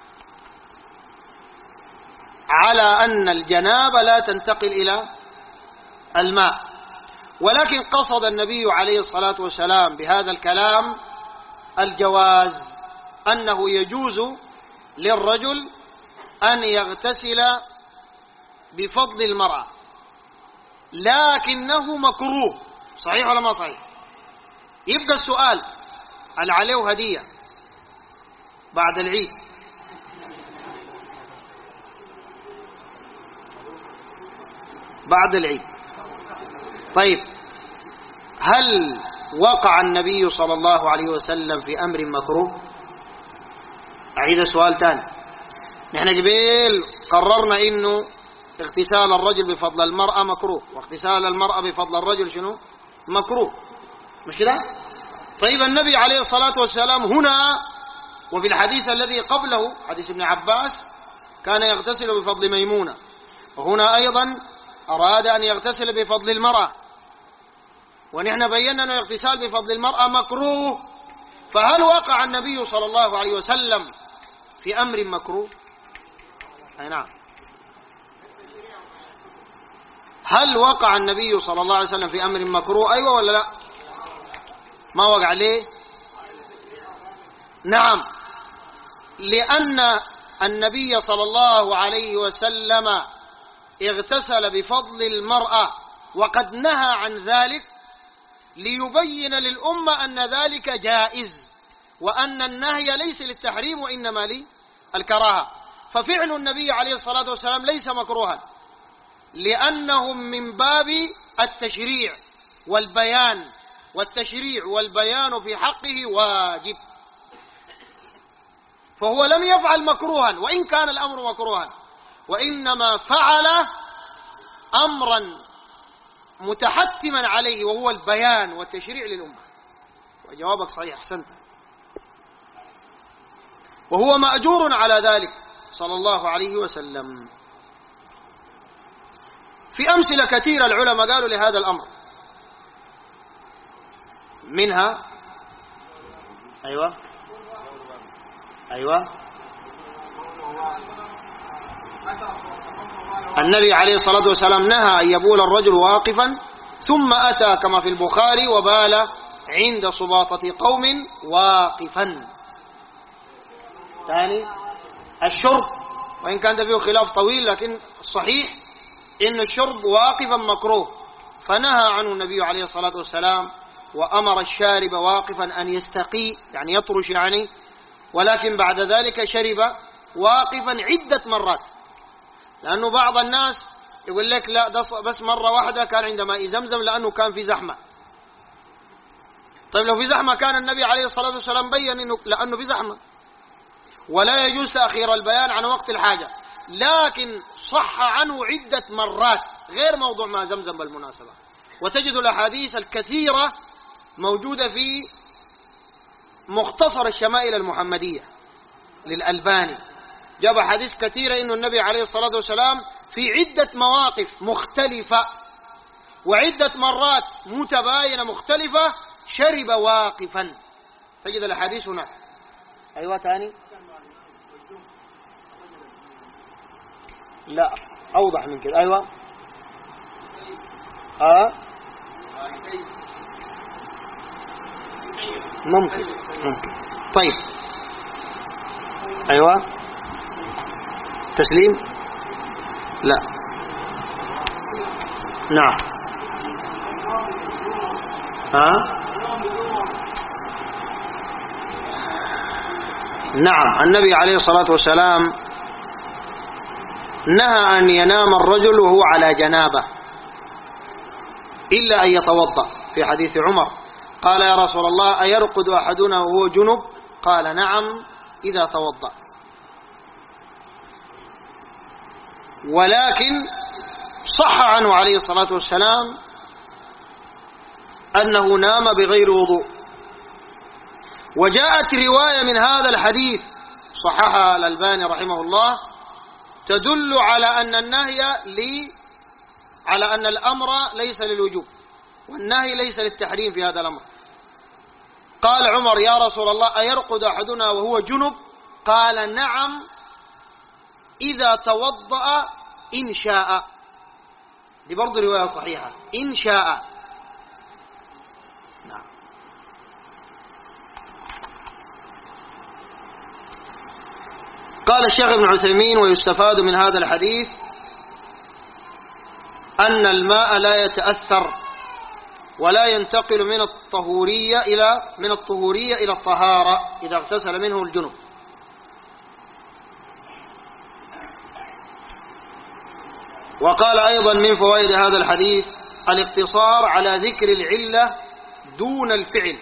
على أن الجنابة لا تنتقل إلى الماء، ولكن قصد النبي عليه الصلاة والسلام بهذا الكلام الجواز، أنه يجوز للرجل أن يغتسل بفضل المرأة، لكنه مكروه. صحيح ولا ما صحيح؟ يبقى السؤال هل عليه هدية بعد العيد؟ بعد العيد. طيب، هل وقع النبي صلى الله عليه وسلم في أمر مكروه؟ أعيد السؤال تاني. نحن جبيل قررنا إنه اغتسال الرجل بفضل المرأة مكروه، واغتسال المرأة بفضل الرجل شنو؟ مكروه، مش كده؟ طيب النبي عليه الصلاة والسلام هنا وفي الحديث الذي قبله حديث ابن عباس كان يغتسل بفضل ميمونة، وهنا أيضا أراد أن يغتسل بفضل المرأة، ونحن بينا أن الاغتسال بفضل المرأة مكروه. فهل وقع النبي صلى الله عليه وسلم في أمر مكروه؟ أي نعم. هل وقع النبي صلى الله عليه وسلم في أمر مكروه؟ أيوة ولا لا؟ ما وقع ليه؟ نعم، لأن النبي صلى الله عليه وسلم اغتسل بفضل المرأة وقد نهى عن ذلك ليبين للأمة أن ذلك جائز، وأن النهي ليس للتحريم وإنما للكراهة. ففعل النبي عليه الصلاة والسلام ليس مكروها، لأنهم من باب التشريع والبيان، والتشريع والبيان في حقه واجب، فهو لم يفعل مكروها وإن كان الأمر مكروها، وإنما فعل أمرا متحتما عليه وهو البيان والتشريع للأمة. وجوابك صحيح، أحسنت. وهو مأجور على ذلك صلى الله عليه وسلم. في أمثلة كثيرة العلماء قالوا لهذا الأمر، منها أيوة أيوة النبي عليه الصلاة والسلام نهى أن يبول الرجل واقفا ثم أتى كما في البخاري وبال عند سباطة قوم واقفا. ثاني الشرب وإن كان فيه خلاف طويل، لكن الصحيح إن الشرب واقفا مكروه، فنهى عنه النبي عليه الصلاة والسلام، وأمر الشارب واقفا أن يستقي يعني يطرش يعني، ولكن بعد ذلك شرب واقفا عدة مرات، لأنه بعض الناس يقول لك لا ده بس مرة واحدة كان عند ماء زمزم لأنه كان في زحمة. طيب لو في زحمة كان النبي عليه الصلاة والسلام بيّن إنه لأنه في زحمة، ولا يجوز تأخير البيان عن وقت الحاجة، لكن صح عنه عدة مرات غير موضوع ماء زمزم بالمناسبة. وتجد الأحاديث الكثيرة موجودة في مختصر الشمائل المحمدية للألباني، جاب حديث كثيرة إنه النبي عليه الصلاة والسلام في عدة مواقف مختلفة وعدة مرات متباينة مختلفة شرب واقفا، تجد الأحاديث هناك. أيوة تاني، لا أوضح من كده. أيوة آه ممكن ممكن طيب أيوة تسليم، لا نعم ها نعم النبي عليه الصلاة والسلام نهى أن ينام الرجل وهو على جنابه إلا أن يتوضأ، في حديث عمر قال يا رسول الله أيرقد أحدنا وهو جنب؟ قال نعم إذا توضأ. ولكن صح عنه عليه الصلاة والسلام أنه نام بغير وضوء، وجاءت رواية من هذا الحديث صححها الألباني رحمه الله تدل على أن النهي لي على أن الأمر ليس للوجوب والنهي ليس للتحريم في هذا الأمر. قال عمر يا رسول الله أيرقد أحدنا وهو جنب؟ قال نعم إذا توضأ إن شاء، دي برضو رواية صحيحة إن شاء. نعم. قال الشيخ ابن عثيمين ويستفاد من هذا الحديث أن الماء لا يتأثر ولا ينتقل من الطهورية إلى من الطهورية إلى الطهارة إذا اغتسل منه الجنب. وقال أيضا من فوائد هذا الحديث الاقتصار على ذكر العلة دون الفعل،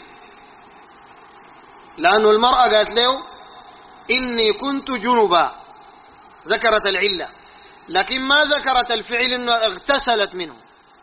لأن المرأة قالت له إني كنت جنبا، ذكرت العلة لكن ما ذكرت الفعل إنه اغتسلت منه،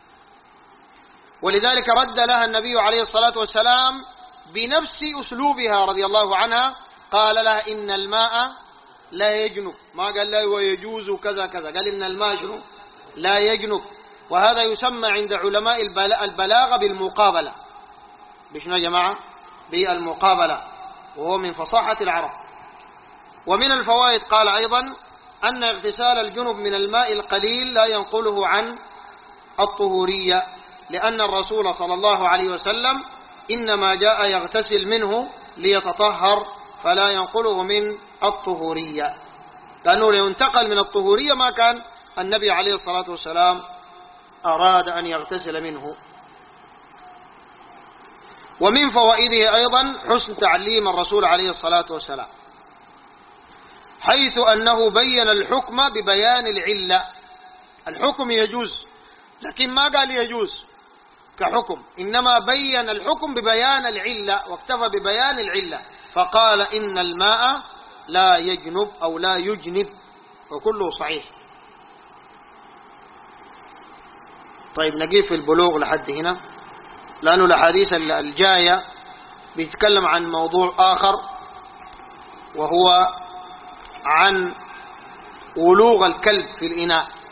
ولذلك رد لها النبي عليه الصلاة والسلام بنفس أسلوبها رضي الله عنها، قال لها إن الماء لا يجنب، ما قال لا ويجوز كذا كذا، قال إن الماء شنو لا يجنب. وهذا يسمى عند علماء البلاغة بالمقابلة. بشنو يا جماعة؟ بالمقابلة، وهو من فصاحة العرب. ومن الفوائد قال أيضا أن اغتسال الجنب من الماء القليل لا ينقله عن الطهورية، لأن الرسول صلى الله عليه وسلم إنما جاء يغتسل منه ليتطهر، فلا ينقله من الطهورية، لأنه لو انتقل من الطهورية ما كان النبي عليه الصلاة والسلام أراد أن يغتسل منه. ومن فوائده أيضا حسن تعليم الرسول عليه الصلاة والسلام، حيث أنه بين الحكم ببيان العلة. الحكم يجوز لكن ما قال يجوز كحكم، إنما بين الحكم ببيان العلة واكتفى ببيان العلة، فقال إن الماء لا يجنب أو لا يجنب، وكله صحيح. طيب نقيف في البلوغ لحد هنا، لأنه الأحاديث الجاية بيتكلم عن موضوع آخر، وهو عن ولوغ الكلب في الإناء.